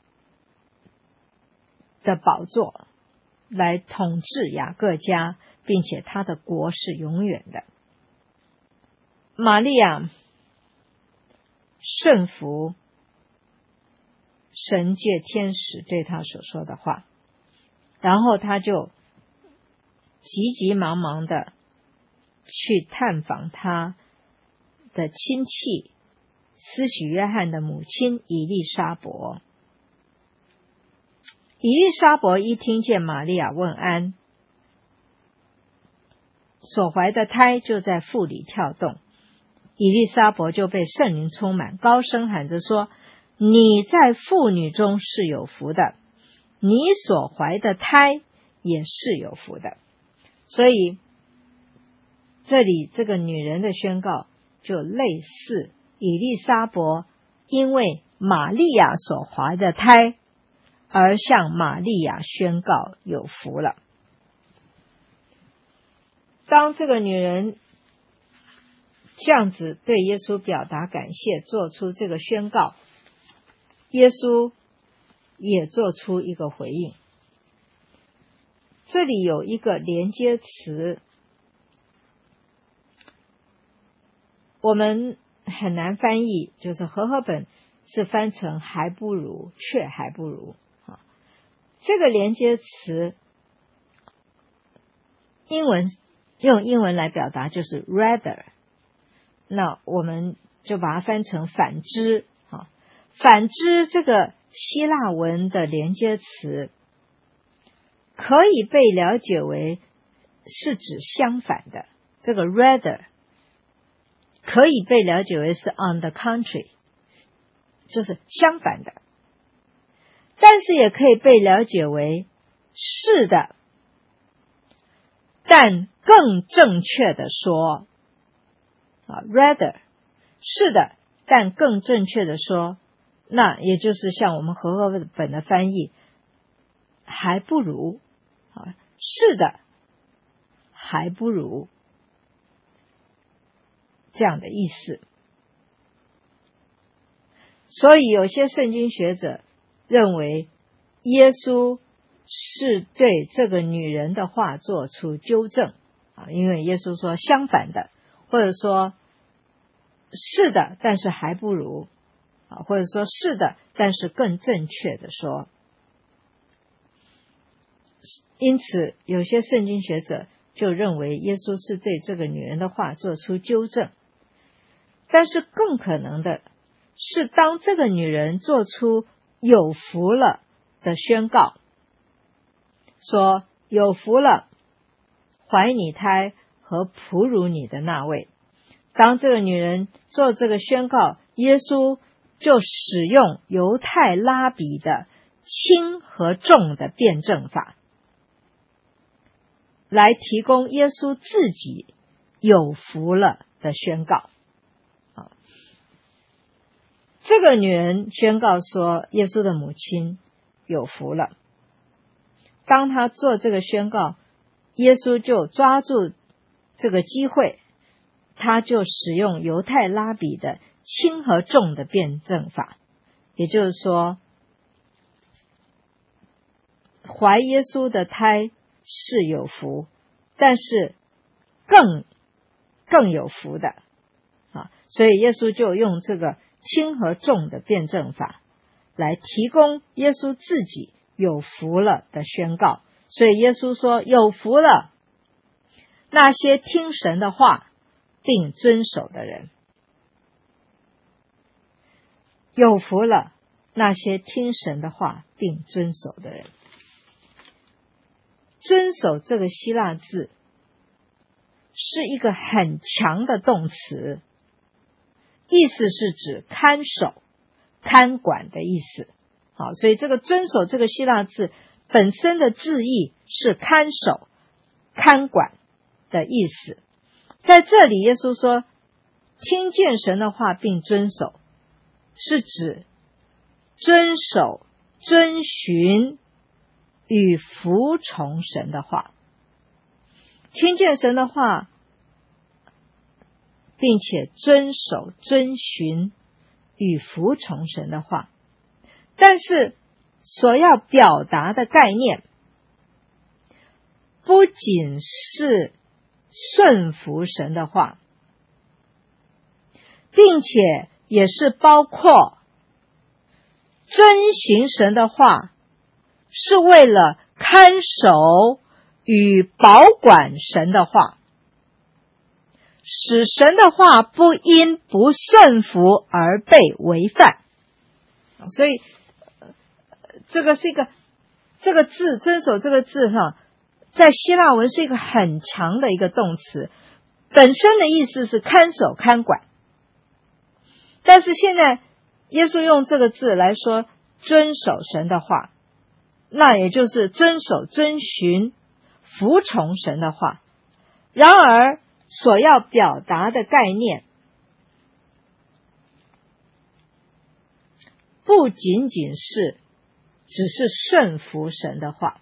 的宝座，来统治雅各家，并且他的国是永远的。玛利亚顺服神借天使对他所说的话，然后他就急急忙忙的去探访他的亲戚施洗约翰的母亲以利沙伯。以利沙伯一听见玛利亚问安，所怀的胎就在腹里跳动，以利沙伯就被圣灵充满，高声喊着说：你在妇女中是有福的，你所怀的胎也是有福的。所以这里这个女人的宣告就类似以利沙伯因为玛利亚所怀的胎而向玛利亚宣告有福了。当这个女人这样子对耶稣表达感谢，做出这个宣告，耶稣也做出一个回应。这里有一个连接词，我们很难翻译，就是和合本是翻成还不如，却还不如。这个连接词用英文来表达就是 rather， 那我们就把它翻成反之。反之这个希腊文的连接词可以被了解为是指相反的，这个 rather 可以被了解为是 on the contrary， 就是相反的，但是也可以被了解为是的，但更正确的说rather 是的，但更正确的说，那也就是像我们和合本的翻译还不如，是的，还不如这样的意思。所以有些圣经学者认为耶稣是对这个女人的话做出纠正，因为耶稣说相反的，或者说是的，但是还不如，或者说是的，但是更正确的说。因此有些圣经学者就认为耶稣是对这个女人的话做出纠正，但是更可能的是，当这个女人做出有福了的宣告，说有福了怀你胎和哺乳你的那位，当这个女人做这个宣告，耶稣就使用犹太拉比的轻和重的辩证法来提供耶稣自己有福了的宣告。 这个女人宣告说，耶稣的母亲有福了。当她做这个宣告，耶稣就抓住这个机会，他就使用犹太拉比的轻和重的辩证法，也就是说，怀耶稣的胎是有福，但是更有福的啊，所以耶稣就用这个轻和重的辩证法来提供耶稣自己有福了的宣告。所以耶稣说，有福了那些听神的话并遵守的人，有福了那些听神的话并遵守的人。遵守这个希腊字是一个很强的动词，意思是指看守、看管的意思。好，所以这个遵守这个希腊字本身的字义是看守、看管的意思。在这里耶稣说听见神的话并遵守，是指遵守、遵循与服从神的话。听见神的话并且遵守、遵循与服从神的话，但是所要表达的概念不仅是顺服神的话，并且也是包括遵行神的话是为了看守与保管神的话，使神的话不因不顺服而被违反。所以这个是一个，这个字遵守这个字在希腊文是一个很强的一个动词，本身的意思是看守、看管。但是现在耶稣用这个字来说遵守神的话，那也就是遵守、遵循、服从神的话。然而所要表达的概念不仅仅是只是顺服神的话，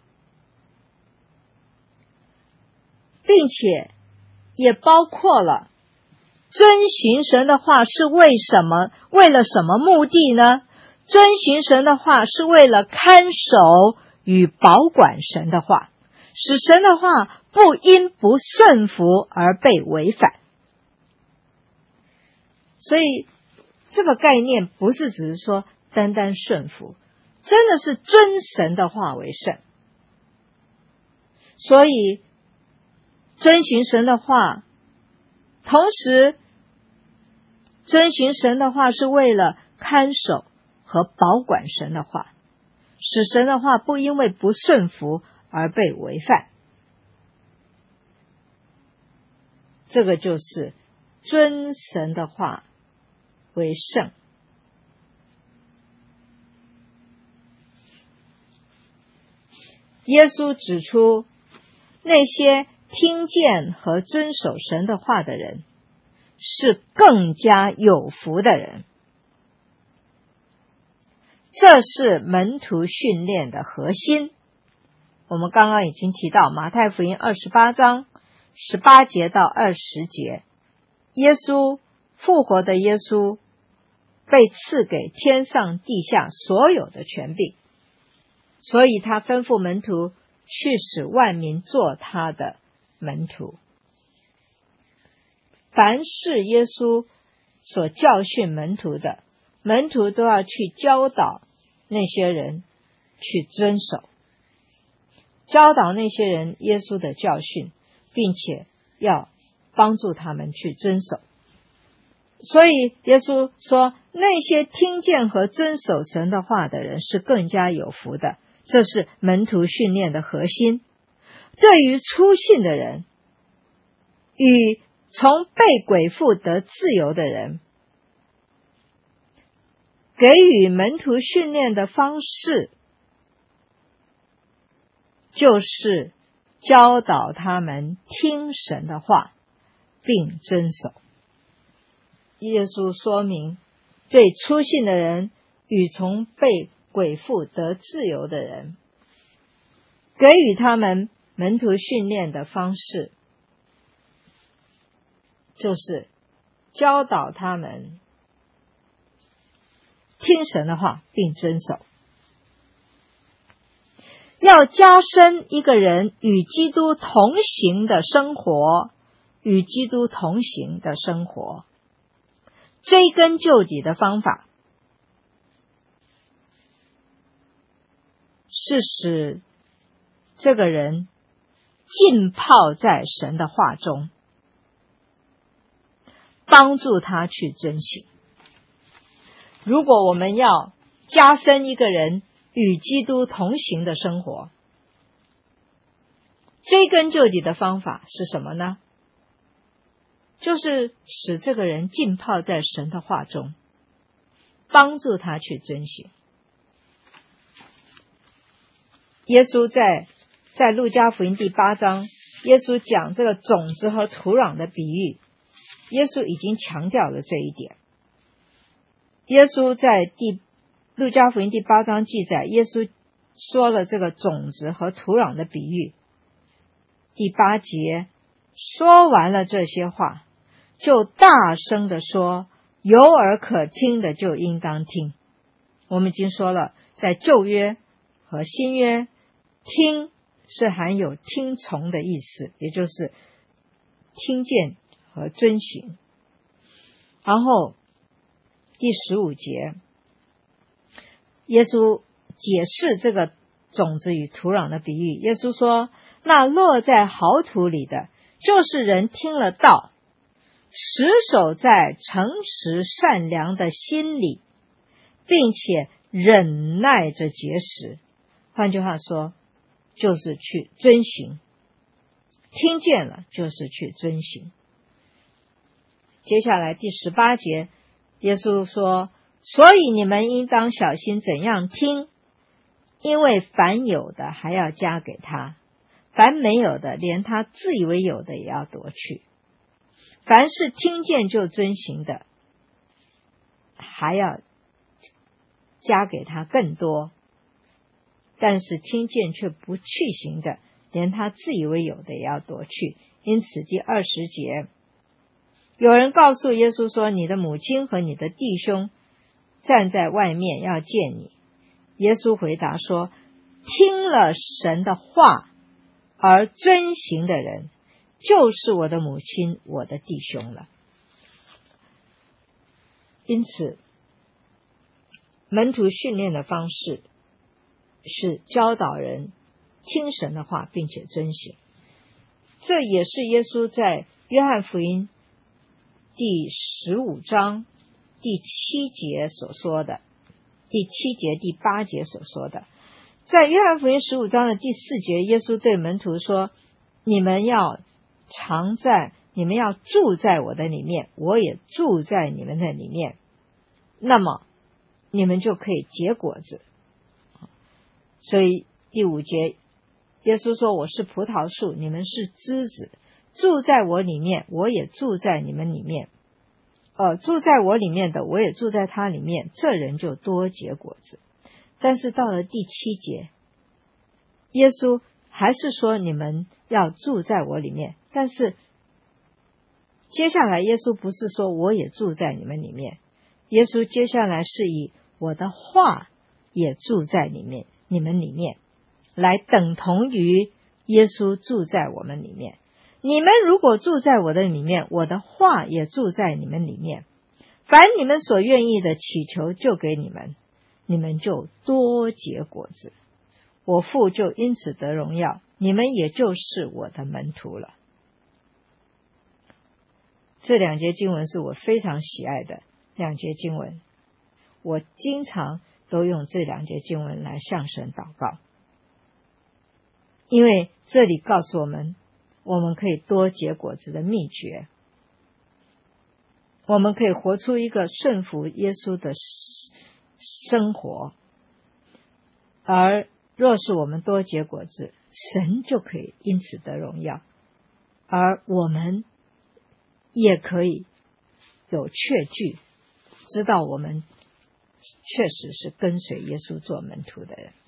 并且也包括了遵行神的话是为了什么目的呢？遵行神的话是为了看守与保管神的话，使神的话不因不顺服而被违反。所以这个概念不是只是说单单顺服，真的是遵神的话为圣。所以遵行神的话，同时遵行神的话是为了看守和保管神的话，使神的话不因为不顺服而被违反。这个就是遵神的话为圣。耶稣指出，那些听见和遵守神的话的人是更加有福的人。这是门徒训练的核心。我们刚刚已经提到马太福音28章18节到20节，耶稣复活的耶稣被赐给天上地下所有的权柄，所以他吩咐门徒去使万民做他的门徒。凡是耶稣所教训门徒的，门徒都要去教导那些人去遵守，教导那些人耶稣的教训，并且要帮助他们去遵守。所以耶稣说，那些听见和遵守神的话的人是更加有福的。这是门徒训练的核心。对于初信的人与从被鬼附得自由的人，给予门徒训练的方式就是教导他们听神的话并遵守。耶稣说明对初信的人与从被鬼附得自由的人，给予他们门徒训练的方式，就是教导他们听神的话并遵守。要加深一个人与基督同行的生活，与基督同行的生活，追根究底的方法是使这个人浸泡在神的话中，帮助他去遵行。如果我们要加深一个人与基督同行的生活，追根究底的方法是什么呢？就是使这个人浸泡在神的话中，帮助他去遵行。耶稣在路加福音第8章，耶稣讲这个种子和土壤的比喻，耶稣已经强调了这一点。耶稣在路加福音第8章记载，耶稣说了这个种子和土壤的比喻。第8节说完了这些话，就大声地说，有耳可听的就应当听。我们已经说了，在旧约和新约，听是含有听从的意思，也就是听见和遵行。然后第15节，耶稣解释这个种子与土壤的比喻。耶稣说，那落在好土里的，就是人听了道，持守在诚实善良的心里，并且忍耐着结实。换句话说，就是去遵行，听见了就是去遵行。接下来第18节，耶稣说，所以你们应当小心怎样听，因为凡有的还要加给他，凡没有的连他自以为有的也要夺去。凡是听见就遵行的，还要加给他更多，但是听见却不去行的，连他自以为有的也要夺去。因此第20节，有人告诉耶稣说，你的母亲和你的弟兄站在外面要见你。耶稣回答说，听了神的话而遵行的人，就是我的母亲我的弟兄了。因此门徒训练的方式是教导人听神的话并且遵行。这也是耶稣在约翰福音第15章第7节所说的，第7节第8节所说的。在约翰福音15章的第4节，耶稣对门徒说，你们要住在我的里面，我也住在你们的里面，那么你们就可以结果子。所以第5节，耶稣说，我是葡萄树，你们是枝子，住在我里面，我也住在你们里面，住在我里面的，我也住在他里面，这人就多结果子。但是到了第7节，耶稣还是说你们要住在我里面，但是接下来耶稣不是说我也住在你们里面，耶稣接下来是以我的话也住在你们里面，来等同于耶稣住在我们里面。你们如果住在我的里面，我的话也住在你们里面，凡你们所愿意的祈求就给你们，你们就多结果子，我父就因此得荣耀，你们也就是我的门徒了。这2节经文是我非常喜爱的2节经文，我经常都用这2节经文来向神祷告，因为这里告诉我们可以多结果子的秘诀，我们可以活出一个顺服耶稣的生活，而若是我们多结果子，神就可以因此得荣耀，而我们也可以有确据， 知道我们确实是跟随耶稣做门徒的人。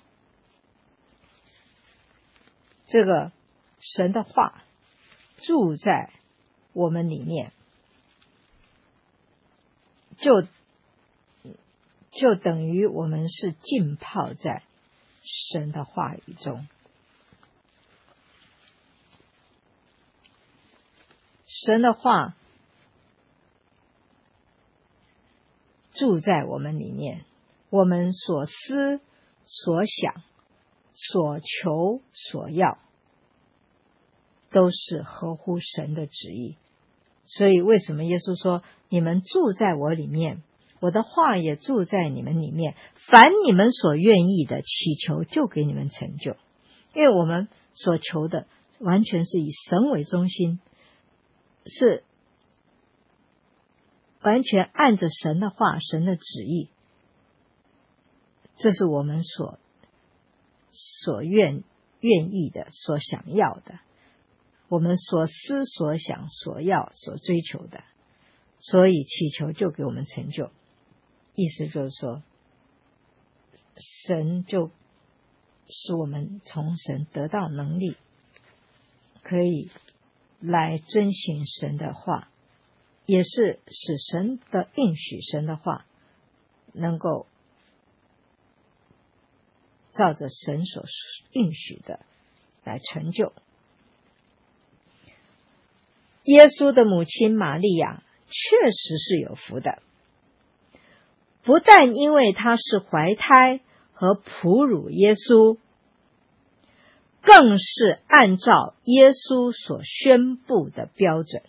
这个神的话住在我们里面，就等于我们是浸泡在神的话语中。神的话住在我们里面，我们所思所想所求所要都是合乎神的旨意。所以为什么耶稣说你们住在我里面，我的话也住在你们里面，凡你们所愿意的祈求就给你们成就。因为我们所求的完全是以神为中心，是完全按着神的话神的旨意，这是我们所愿意的，所想要的，我们所思所想所要所追求的，所以祈求就给我们成就。意思就是说，神就使我们从神得到能力，可以来遵行神的话，也是使神的应许神的话能够照着神所应许的来成就。耶稣的母亲玛利亚确实是有福的，不但因为她是怀胎和哺乳耶稣，更是按照耶稣所宣布的标准。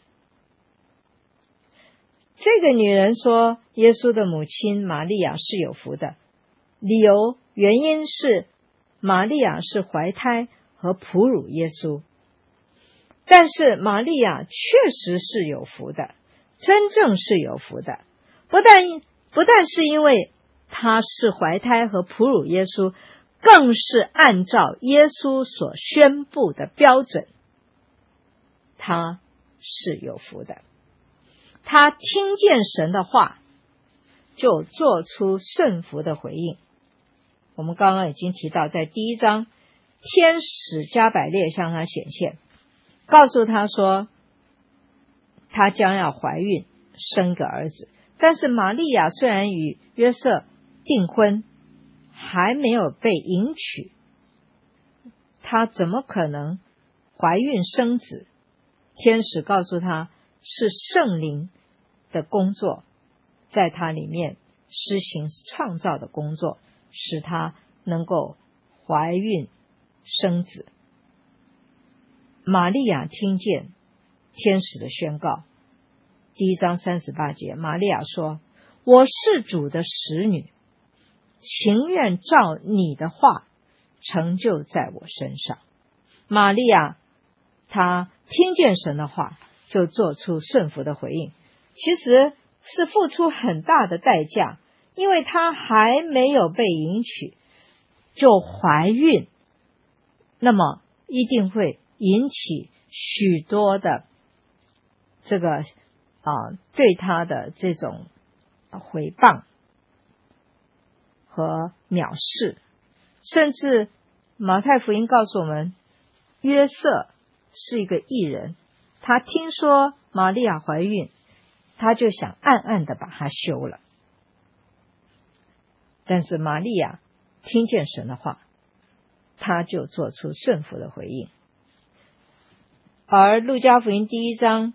这个女人说耶稣的母亲玛利亚是有福的，原因是玛利亚是怀胎和哺乳耶稣。但是玛利亚确实是有福的，真正是有福的，不但是因为她是怀胎和哺乳耶稣，更是按照耶稣所宣布的标准，她是有福的。她听见神的话，就做出顺服的回应。我们刚刚已经提到，在第1章，天使加百列向她显现，告诉她说她将要怀孕生个儿子。但是玛利亚虽然与约瑟订婚，还没有被迎娶，她怎么可能怀孕生子？天使告诉她是圣灵的工作，在她里面施行创造的工作，使她能够怀孕生子。玛利亚听见天使的宣告，第1章38节，玛利亚说：我是主的使女，情愿照你的话成就在我身上。玛利亚她听见神的话，就做出顺服的回应，其实是付出很大的代价，因为她还没有被迎娶就怀孕，那么一定会引起许多的这个对他的这种毁谤和藐视。甚至马太福音告诉我们，约瑟是一个义人，他听说玛利亚怀孕，他就想暗暗的把她休了。但是玛利亚听见神的话，他就做出顺服的回应。而路加福音第1章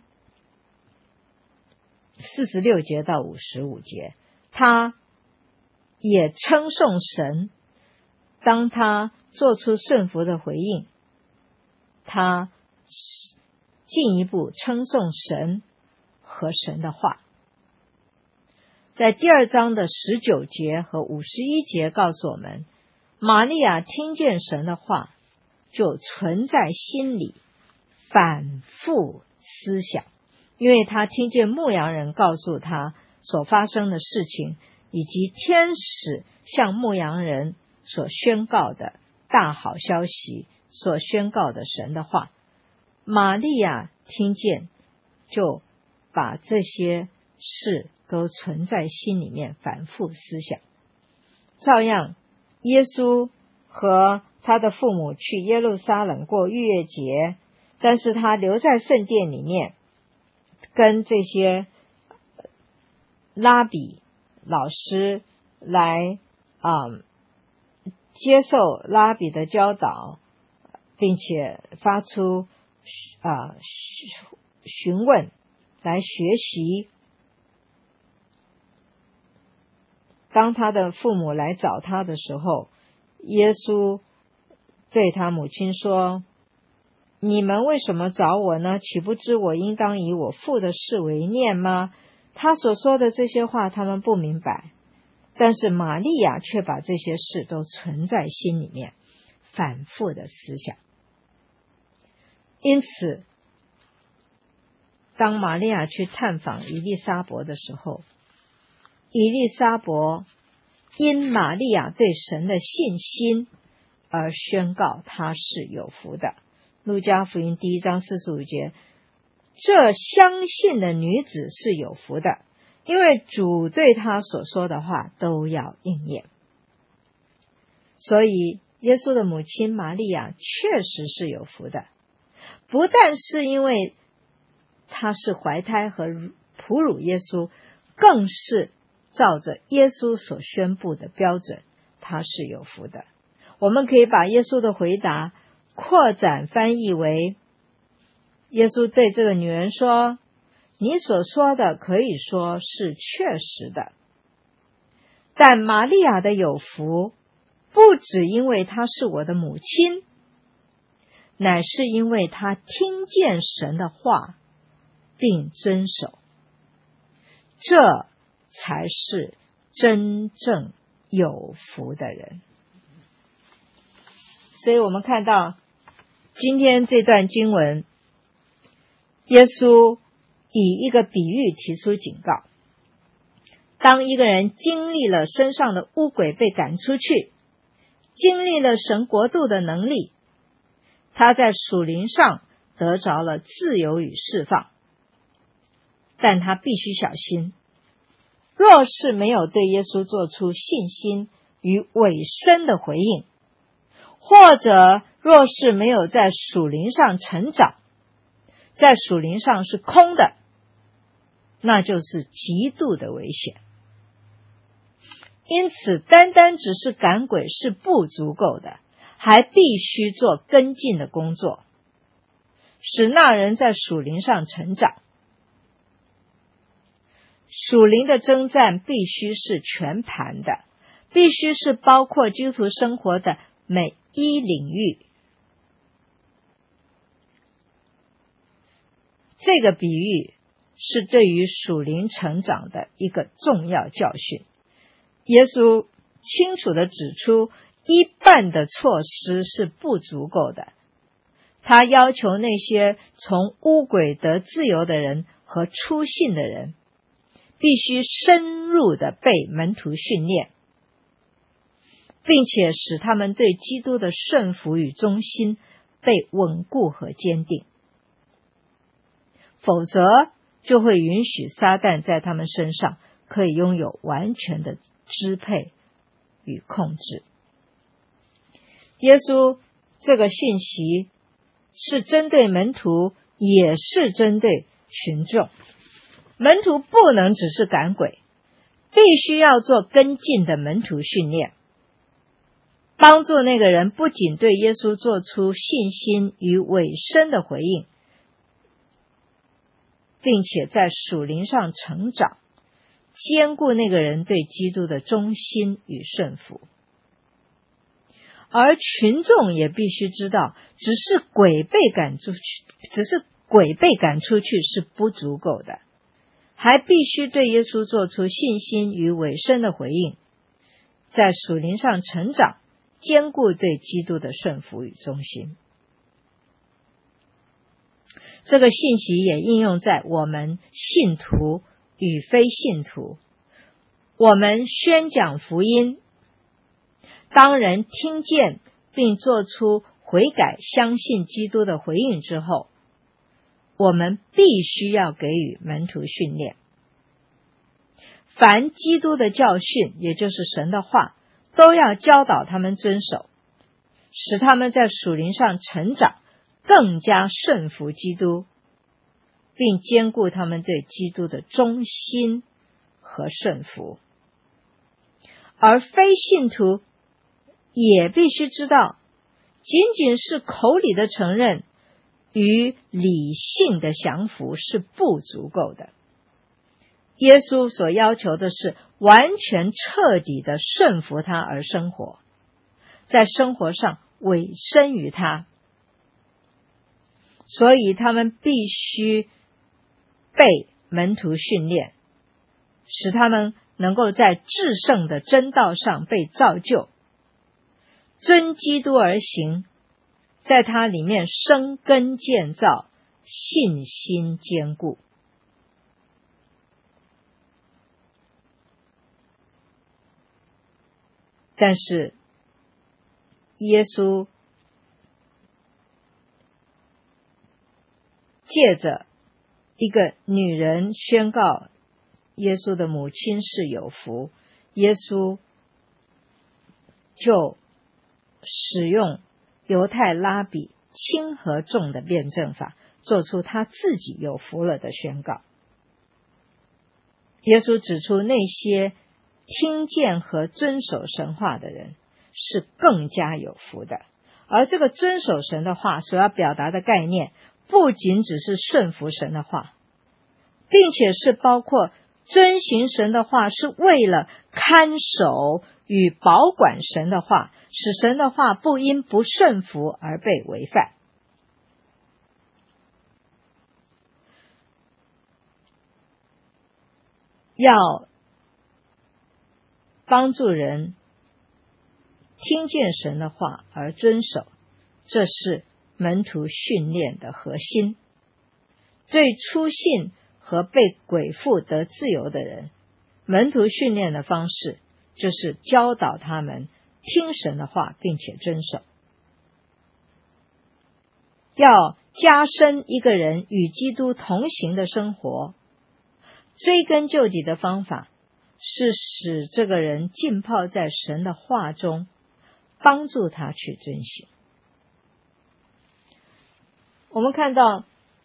46节到55节，他也称颂神。当他做出顺服的回应，他进一步称颂神和神的话。在第2章的19节和51节告诉我们，玛利亚听见神的话，就存在心里，反复思想，因为他听见牧羊人告诉他所发生的事情，以及天使向牧羊人所宣告的大好消息，所宣告的神的话。玛利亚听见，就把这些事都存在心里面反复思想。照样，耶稣和他的父母去耶路撒冷过逾越节，但是他留在圣殿里面，跟这些拉比老师来接受拉比的教导，并且发出询问来学习。当他的父母来找他的时候，耶稣对他母亲说：你们为什么找我呢？岂不知我应当以我父的事为念吗？他所说的这些话他们不明白，但是玛利亚却把这些事都存在心里面，反复的思想。因此当玛利亚去探访以利沙伯的时候，以利沙伯因玛利亚对神的信心而宣告他是有福的。路加福音1章45节，这相信的女子是有福的，因为主对她所说的话都要应验。所以耶稣的母亲玛利亚确实是有福的，不但是因为她是怀胎和哺乳耶稣，更是照着耶稣所宣布的标准，她是有福的。我们可以把耶稣的回答扩展翻译为，耶稣对这个女人说，你所说的可以说是确实的，但玛利亚的有福不只因为她是我的母亲，乃是因为她听见神的话并遵守，这才是真正有福的人。所以我们看到今天这段经文，耶稣以一个比喻提出警告。当一个人经历了身上的污鬼被赶出去，经历了神国度的能力，他在属灵上得着了自由与释放，但他必须小心，若是没有对耶稣做出信心与委身的回应，或者若是没有在属灵上成长，在属灵上是空的，那就是极度的危险。因此单单只是赶鬼是不足够的，还必须做跟进的工作，使那人在属灵上成长。属灵的征战必须是全盘的，必须是包括基督徒生活的每一领域。这个比喻是对于属灵成长的一个重要教训。耶稣清楚地指出，一半的措施是不足够的。他要求那些从污鬼得自由的人和初信的人，必须深入地被门徒训练，并且使他们对基督的顺服与忠心被稳固和坚定，否则就会允许撒旦在他们身上可以拥有完全的支配与控制。耶稣这个信息是针对门徒，也是针对群众。门徒不能只是赶鬼，必须要做跟进的门徒训练，帮助那个人不仅对耶稣做出信心与委身的回应，并且在属灵上成长，兼顾那个人对基督的忠心与顺服。而群众也必须知道，只是鬼被赶出去是不足够的，还必须对耶稣做出信心与委身的回应，在属灵上成长，兼顾对基督的顺服与忠心。这个信息也应用在我们信徒与非信徒。我们宣讲福音，当人听见并做出悔改相信基督的回应之后，我们必须要给予门徒训练。 凡基督的教训，也就是神的话，都要教导他们遵守，使他们在属灵上成长，更加顺服基督，并坚固他们对基督的忠心和顺服。而非信徒也必须知道，仅仅是口里的承认与理性的降服是不足够的。耶稣所要求的是完全彻底的顺服他而生活，在生活上委身于他。所以他们必须被门徒训练，使他们能够在至圣的真道上被造就，遵基督而行，在他里面生根建造，信心坚固。但是耶稣借着一个女人宣告耶稣的母亲是有福，耶稣就使用犹太拉比轻和重的辩证法，做出他自己有福了的宣告。耶稣指出，那些听见和遵守神话的人是更加有福的。而这个遵守神的话所要表达的概念，不仅只是顺服神的话，并且是包括遵行神的话是为了看守与保管神的话，使神的话不因不顺服而被违反。要帮助人听见神的话而遵守，这是门徒训练的核心。对初信和被鬼附得自由的人，门徒训练的方式就是教导他们听神的话并且遵守。要加深一个人与基督同行的生活，追根究底的方法是使这个人浸泡在神的话中，帮助他去遵行。我们看到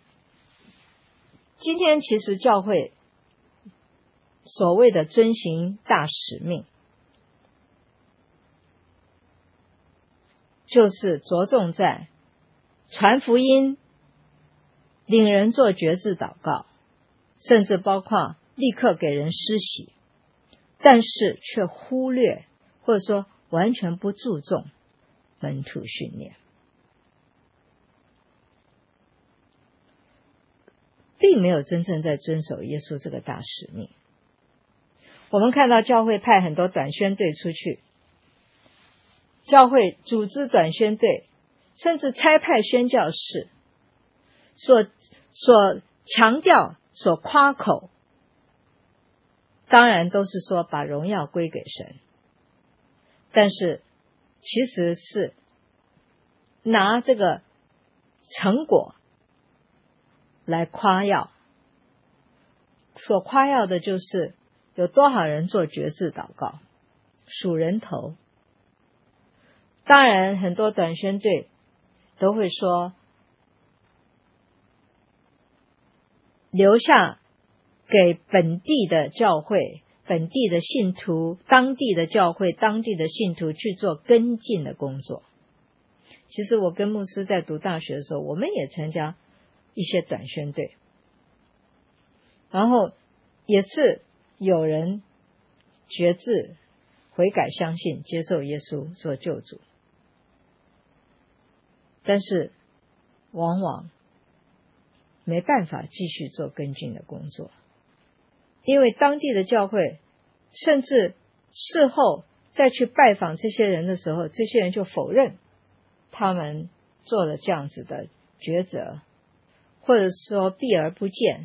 今天其实教会所谓的遵行大使命，就是着重在传福音、领人做决志祷告，甚至包括立刻给人施洗，但是却忽略或者说完全不注重门徒训练，并没有真正在遵守耶稣这个大使命。我们看到教会派很多短宣队出去，教会组织短宣队，甚至差派宣教士，所强调、所夸口，当然都是说把荣耀归给神，但是其实是拿这个成果来夸耀，所夸耀的就是有多少人做决志祷告，数人头。当然很多短宣队都会说留下给本地的教会、本地的信徒、当地的教会、当地的信徒去做跟进的工作。其实我跟牧师在读大学的时候，我们也参加一些短宣队，然后也是有人决志悔改相信接受耶稣做救主，但是往往没办法继续做跟进的工作，因为当地的教会甚至事后再去拜访这些人的时候，这些人就否认他们做了这样子的抉择，或者说避而不见。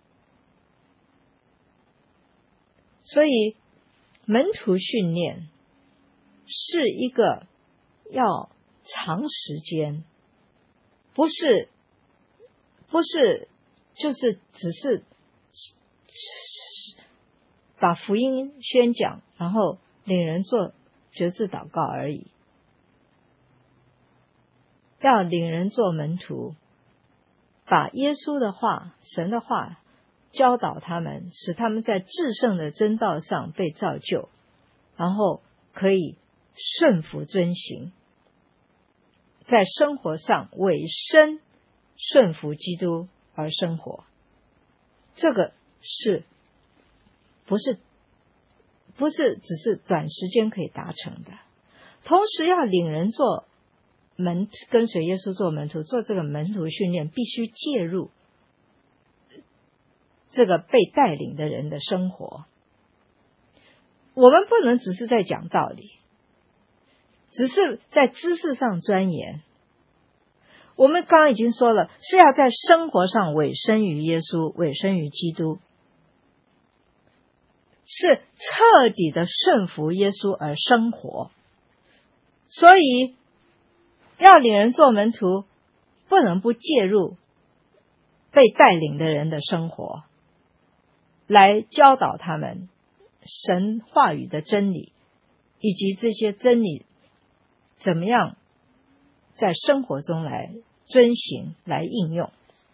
所以门徒训练是一个要长时间，不是就是只是把福音宣讲，然后领人做决志祷告而已。要领人做门徒，把耶稣的话、神的话教导他们，使他们在至圣的真道上被造就，然后可以顺服遵行，在生活上委身顺服基督而生活。这个不是只是短时间可以达成的。同时要领人做跟随耶稣做门徒，做这个门徒训练，必须介入这个被带领的人的生活。我们不能只是在讲道理，只是在知识上钻研。我们刚刚已经说了，是要在生活上委身于耶稣，委身于基督，是彻底的顺服耶稣而生活。所以要领人做门徒，不能不介入被带领的人的生活，来教导他们神话语的真理，以及这些真理怎么样在生活中来遵行、来应用。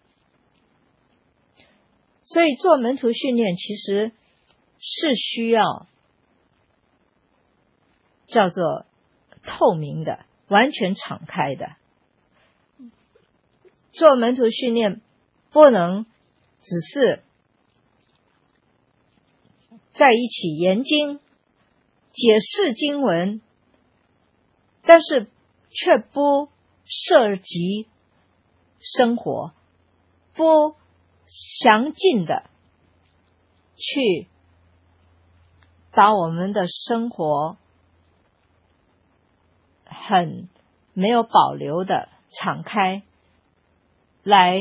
所以做门徒训练其实是需要叫做透明的、完全敞开的。做门徒训练不能只是在一起研经、解释经文，但是却不涉及生活，不详尽的去把我们的生活很没有保留的敞开来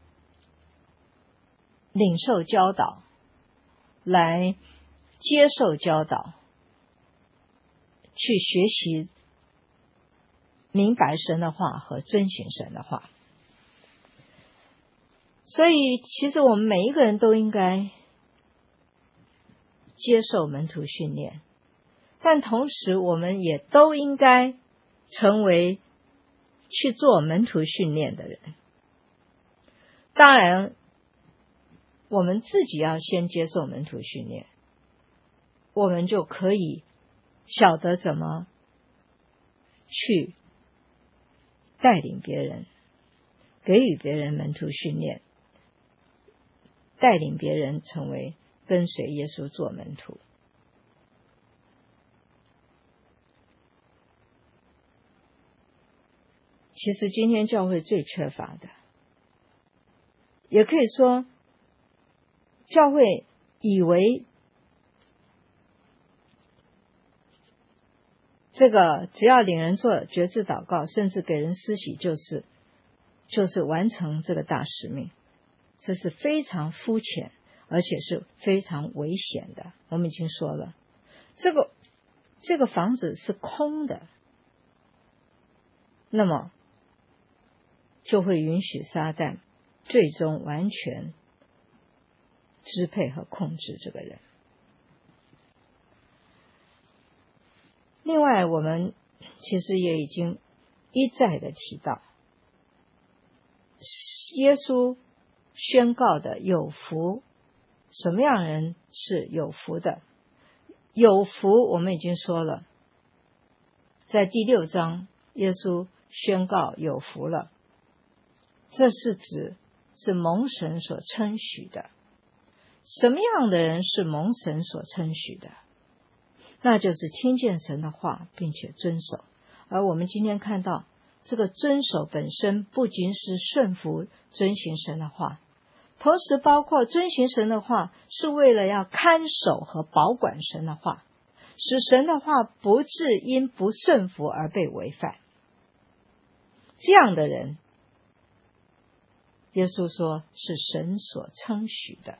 领受教导，来接受教导，去学习明白神的话和遵循神的话。所以其实我们每一个人都应该接受门徒训练，但同时我们也都应该成为去做门徒训练的人。当然我们自己要先接受门徒训练，我们就可以晓得怎么去带领别人，给予别人门徒训练，带领别人成为跟随耶稣做门徒。其实今天教会最缺乏的，也可以说教会以为这个只要领人做决志祷告，甚至给人施洗，就是完成这个大使命。这是非常肤浅，而且是非常危险的。我们已经说了，这个房子是空的，那么就会允许撒旦最终完全支配和控制这个人。另外，我们其实也已经一再的提到，耶稣宣告的有福，什么样人是有福的？有福我们已经说了，在第6章耶稣宣告有福了，这是指是蒙神所称许的。什么样的人是蒙神所称许的？那就是听见神的话并且遵守。而我们今天看到这个遵守本身不仅是顺服遵行神的话，同时包括遵行神的话是为了要看守和保管神的话，使神的话不致因不顺服而被违反。这样的人，耶稣说是神所称许的。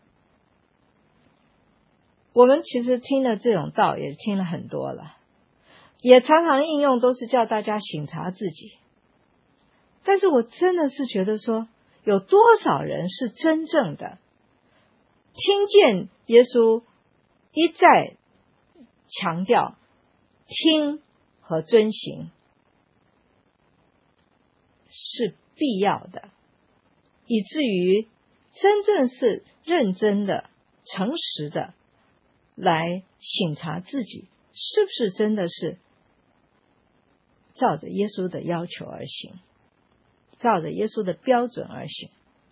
我们其实听了这种道也听了很多了，也常常应用，都是叫大家省察自己。但是我真的是觉得说，有多少人是真正的听见耶稣一再强调听和遵行是必要的，以至于真正是认真的、诚实的来省察自己是不是真的是照着耶稣的要求而行，照着耶稣的标准而行。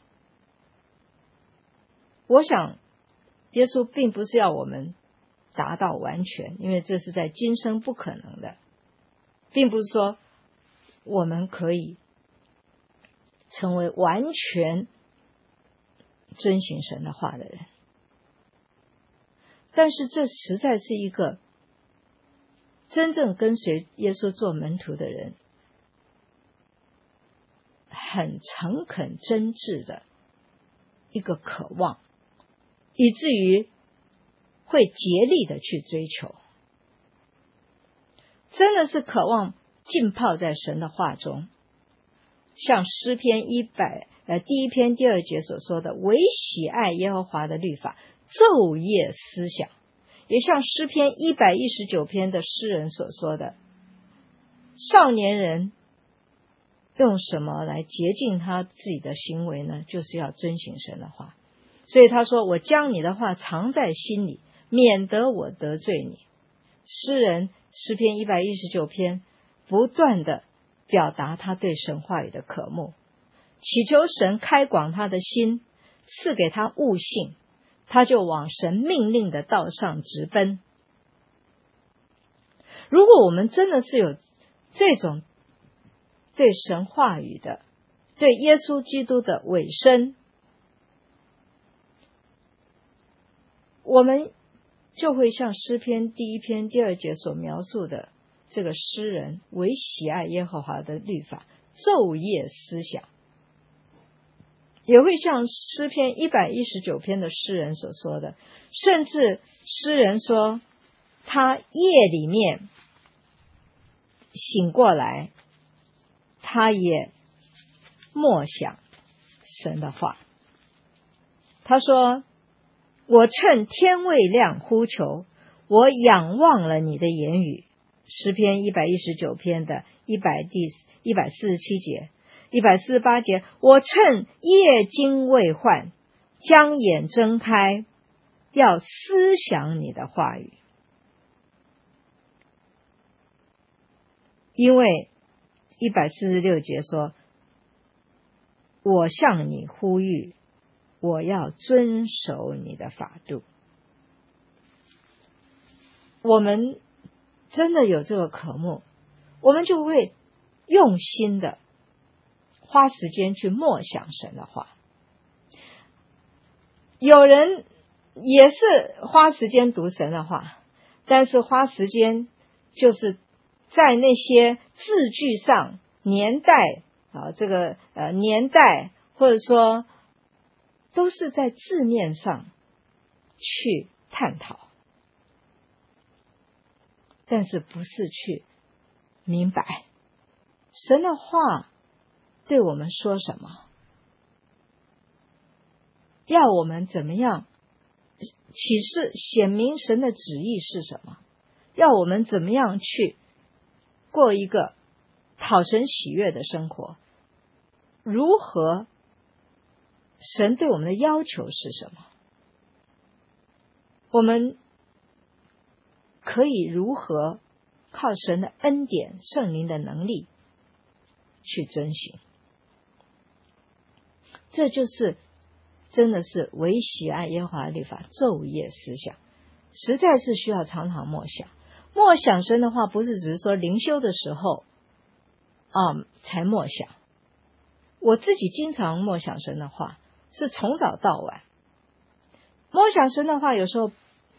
我想耶稣并不是要我们达到完全，因为这是在今生不可能的，并不是说我们可以成为完全遵行神的话的人，但是这实在是一个真正跟随耶稣做门徒的人很诚恳真挚的一个渴望，以至于会竭力的去追求，真的是渴望浸泡在神的话中，像诗篇第一篇第二节所说的，唯喜爱耶和华的律法，昼夜思想。也像诗篇119篇的诗人所说的，少年人用什么来洁净他自己的行为呢？就是要遵行神的话。所以他说，我将你的话藏在心里，免得我得罪你。诗人诗篇119篇不断的表达他对神话语的渴慕，祈求神开广他的心，赐给他悟性，他就往神命令的道上直奔。如果我们真的是有这种对神话语的、对耶稣基督的委身，我们就会像诗篇第一篇第二节所描述的这个诗人，唯喜爱耶和华的律法，昼夜思想。也会像诗篇119篇的诗人所说的，甚至诗人说他夜里面醒过来，他也默想神的话。他说，我趁天未亮呼求，我仰望了你的言语。诗篇119篇的147节148节，我趁夜经未换，将眼睁开，要思想你的话语。因为146节说，我向你呼吁，我要遵守你的法度。我们真的有这个渴慕，我们就会用心的花时间去默想神的话。有人也是花时间读神的话，但是花时间就是在那些字句上、年代年代，或者说都是在字面上去探讨，但是不是去明白神的话对我们说什么，要我们怎么样启示显明神的旨意是什么，要我们怎么样去过一个讨神喜悦的生活，如何神对我们的要求是什么，我们可以如何靠神的恩典、圣灵的能力去遵行。这就是真的是唯喜爱耶和华律法，昼夜思想，实在是需要常常默想。默想神的话，不是只是说灵修的时候才默想。我自己经常默想神的话，是从早到晚。默想神的话，有时候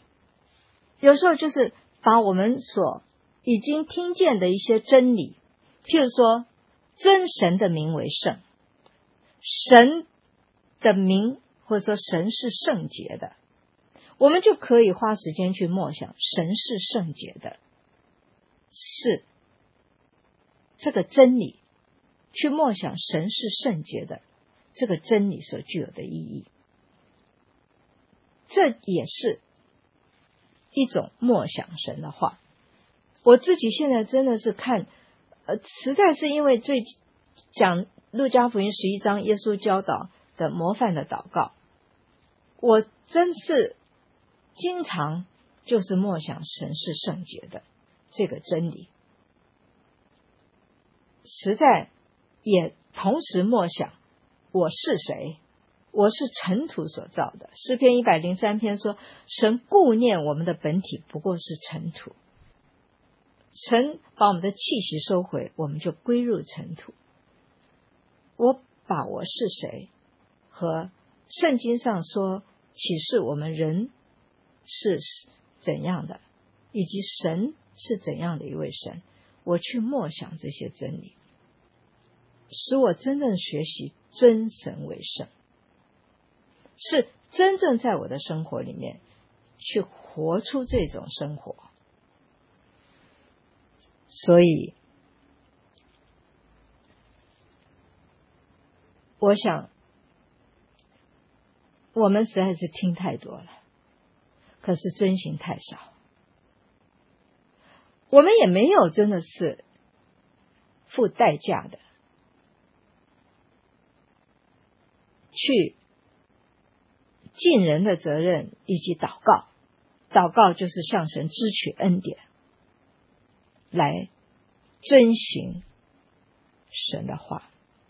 就是把我们所已经听见的一些真理，譬如说尊神的名为圣，神的名或者说神是圣洁的，我们就可以花时间去默想神是圣洁的，是这个真理，去默想神是圣洁的这个真理所具有的意义。这也是一种默想神的话。我自己现在真的是看，实在是因为讲路加福音11章耶稣教导的模范的祷告，我真是经常就是默想神是圣洁的这个真理，实在也同时默想我是谁，我是尘土所造的。诗篇103篇说，神顾念我们的本体不过是尘土，神把我们的气息收回，我们就归入尘土。我把我是谁和圣经上说启示我们人是怎样的，以及神是怎样的一位神，我去默想这些真理，使我真正学习尊神为圣，是真正在我的生活里面去活出这种生活。所以我想我们实在是听太多了，可是遵行太少。我们也没有真的是付代价的去尽人的责任以及祷告。祷告就是向神支取恩典，来遵行神的话。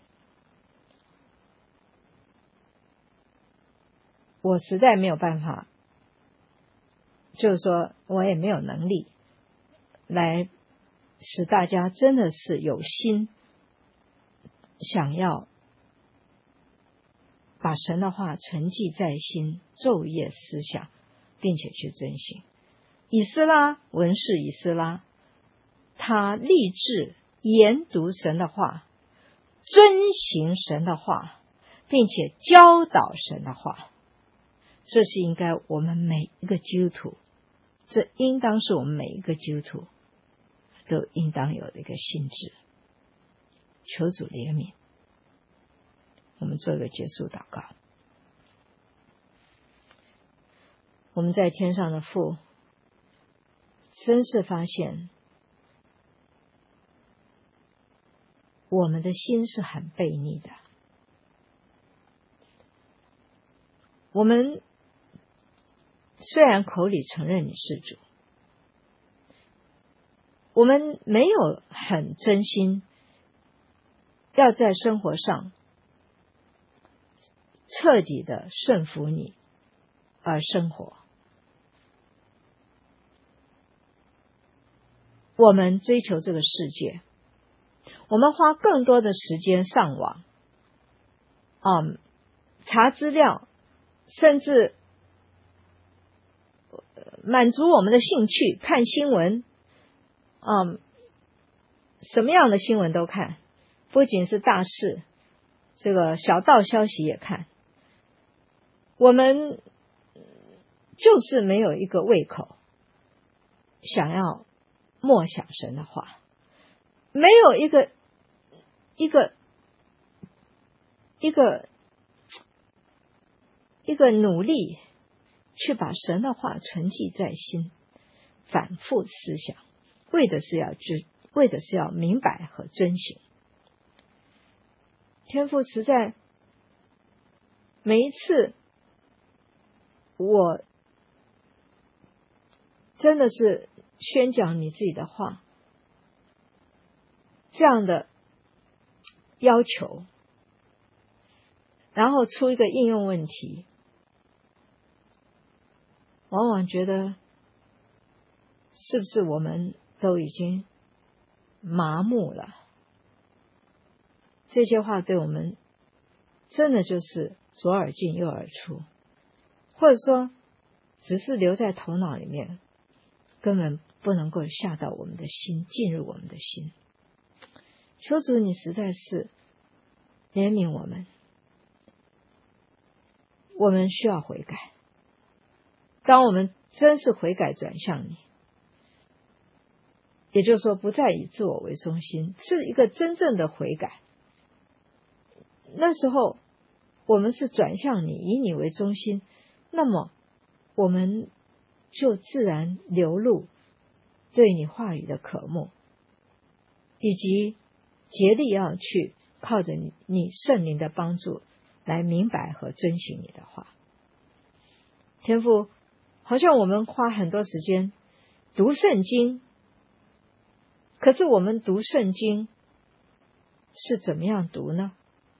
我实在没有办法，就是说我也没有能力来使大家真的是有心想要把神的话存记在心，昼夜思想，并且去遵行。以斯拉，文士以斯拉，他立志研读神的话，遵行神的话，并且教导神的话。这是应该我们每一个基督徒，这应当是我们每一个基督徒都应当有的一个心志。求主怜悯。我们做一个结束祷告。我们在天上的父，真是发现我们的心是很悖逆的。我们虽然口里承认你是主，我们没有很真心要在生活上彻底的顺服你而生活。我们追求这个世界，我们花更多的时间上网，查资料，甚至满足我们的兴趣，看新闻，什么样的新闻都看，不仅是大事，这个小道消息也看。我们就是没有一个胃口想要默想神的话，没有一个努力去把神的话存记在心，反复思想，为的是要明白和遵行。天父，实在每一次我真的是宣讲你自己的话，这样的要求，然后出一个应用问题，往往觉得是不是我们都已经麻木了？这些话对我们真的就是左耳进右耳出，或者说只是留在头脑里面，根本不能够下到我们的心，进入我们的心。求主你实在是怜悯我们，我们需要悔改。当我们真是悔改转向你，也就是说不再以自我为中心，是一个真正的悔改，那时候我们是转向你，以你为中心，那么我们就自然流露对你话语的渴慕，以及竭力要去靠着你圣灵的帮助来明白和遵循你的话。天父，好像我们花很多时间读圣经，可是我们读圣经是怎么样读呢？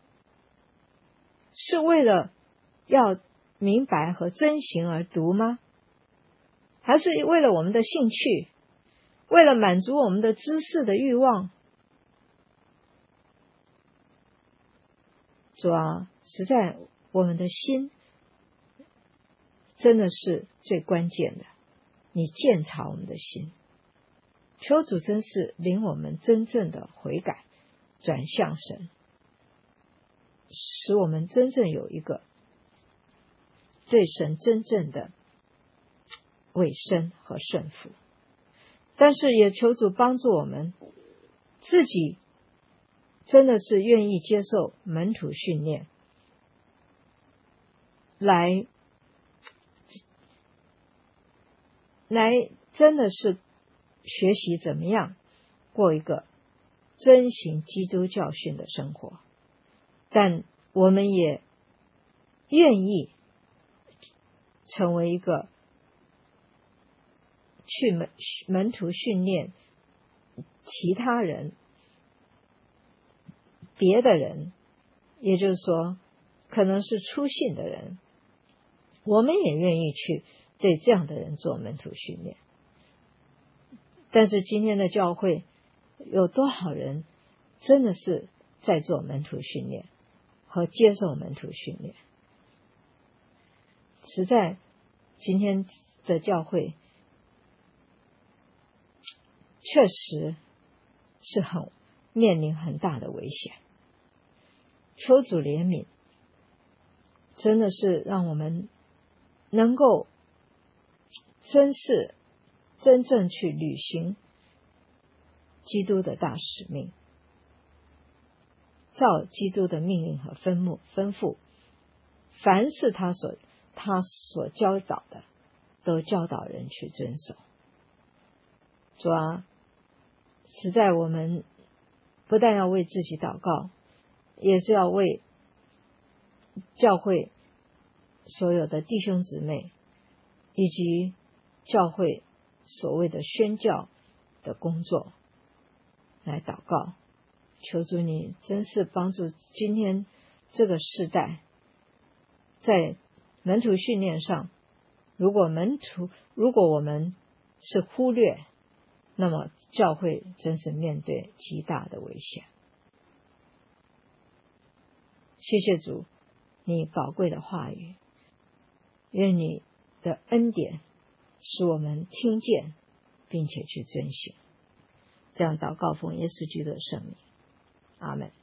是为了要明白和遵循而读吗？还是为了我们的兴趣，为了满足我们的知识的欲望？主啊，实在我们的心真的是最关键的，你鉴察我们的心，求主真是领我们真正的悔改，转向神，使我们真正有一个对神真正的委身和顺服。但是也求主帮助我们自己真的是愿意接受门徒训练，来真的是学习怎么样过一个遵行基督教训的生活。但我们也愿意成为一个去门徒训练其他人别的人，也就是说可能是初信的人，我们也愿意去对这样的人做门徒训练。但是今天的教会有多少人真的是在做门徒训练和接受门徒训练？实在今天的教会确实是面临很大的危险。求主怜悯，真的是让我们能够真正去履行基督的大使命，照基督的命令和吩咐，凡是他所教导的，都教导人去遵守。主啊，实在我们不但要为自己祷告，也是要为教会所有的弟兄姊妹以及教会所谓的宣教的工作来祷告。求主你真是帮助今天这个世代，在门徒训练上，如果我们是忽略，那么教会真是面对极大的危险。谢谢主你宝贵的话语，愿你的恩典使我们听见并且去遵行。这样祷告奉耶稣基督的圣名，阿们。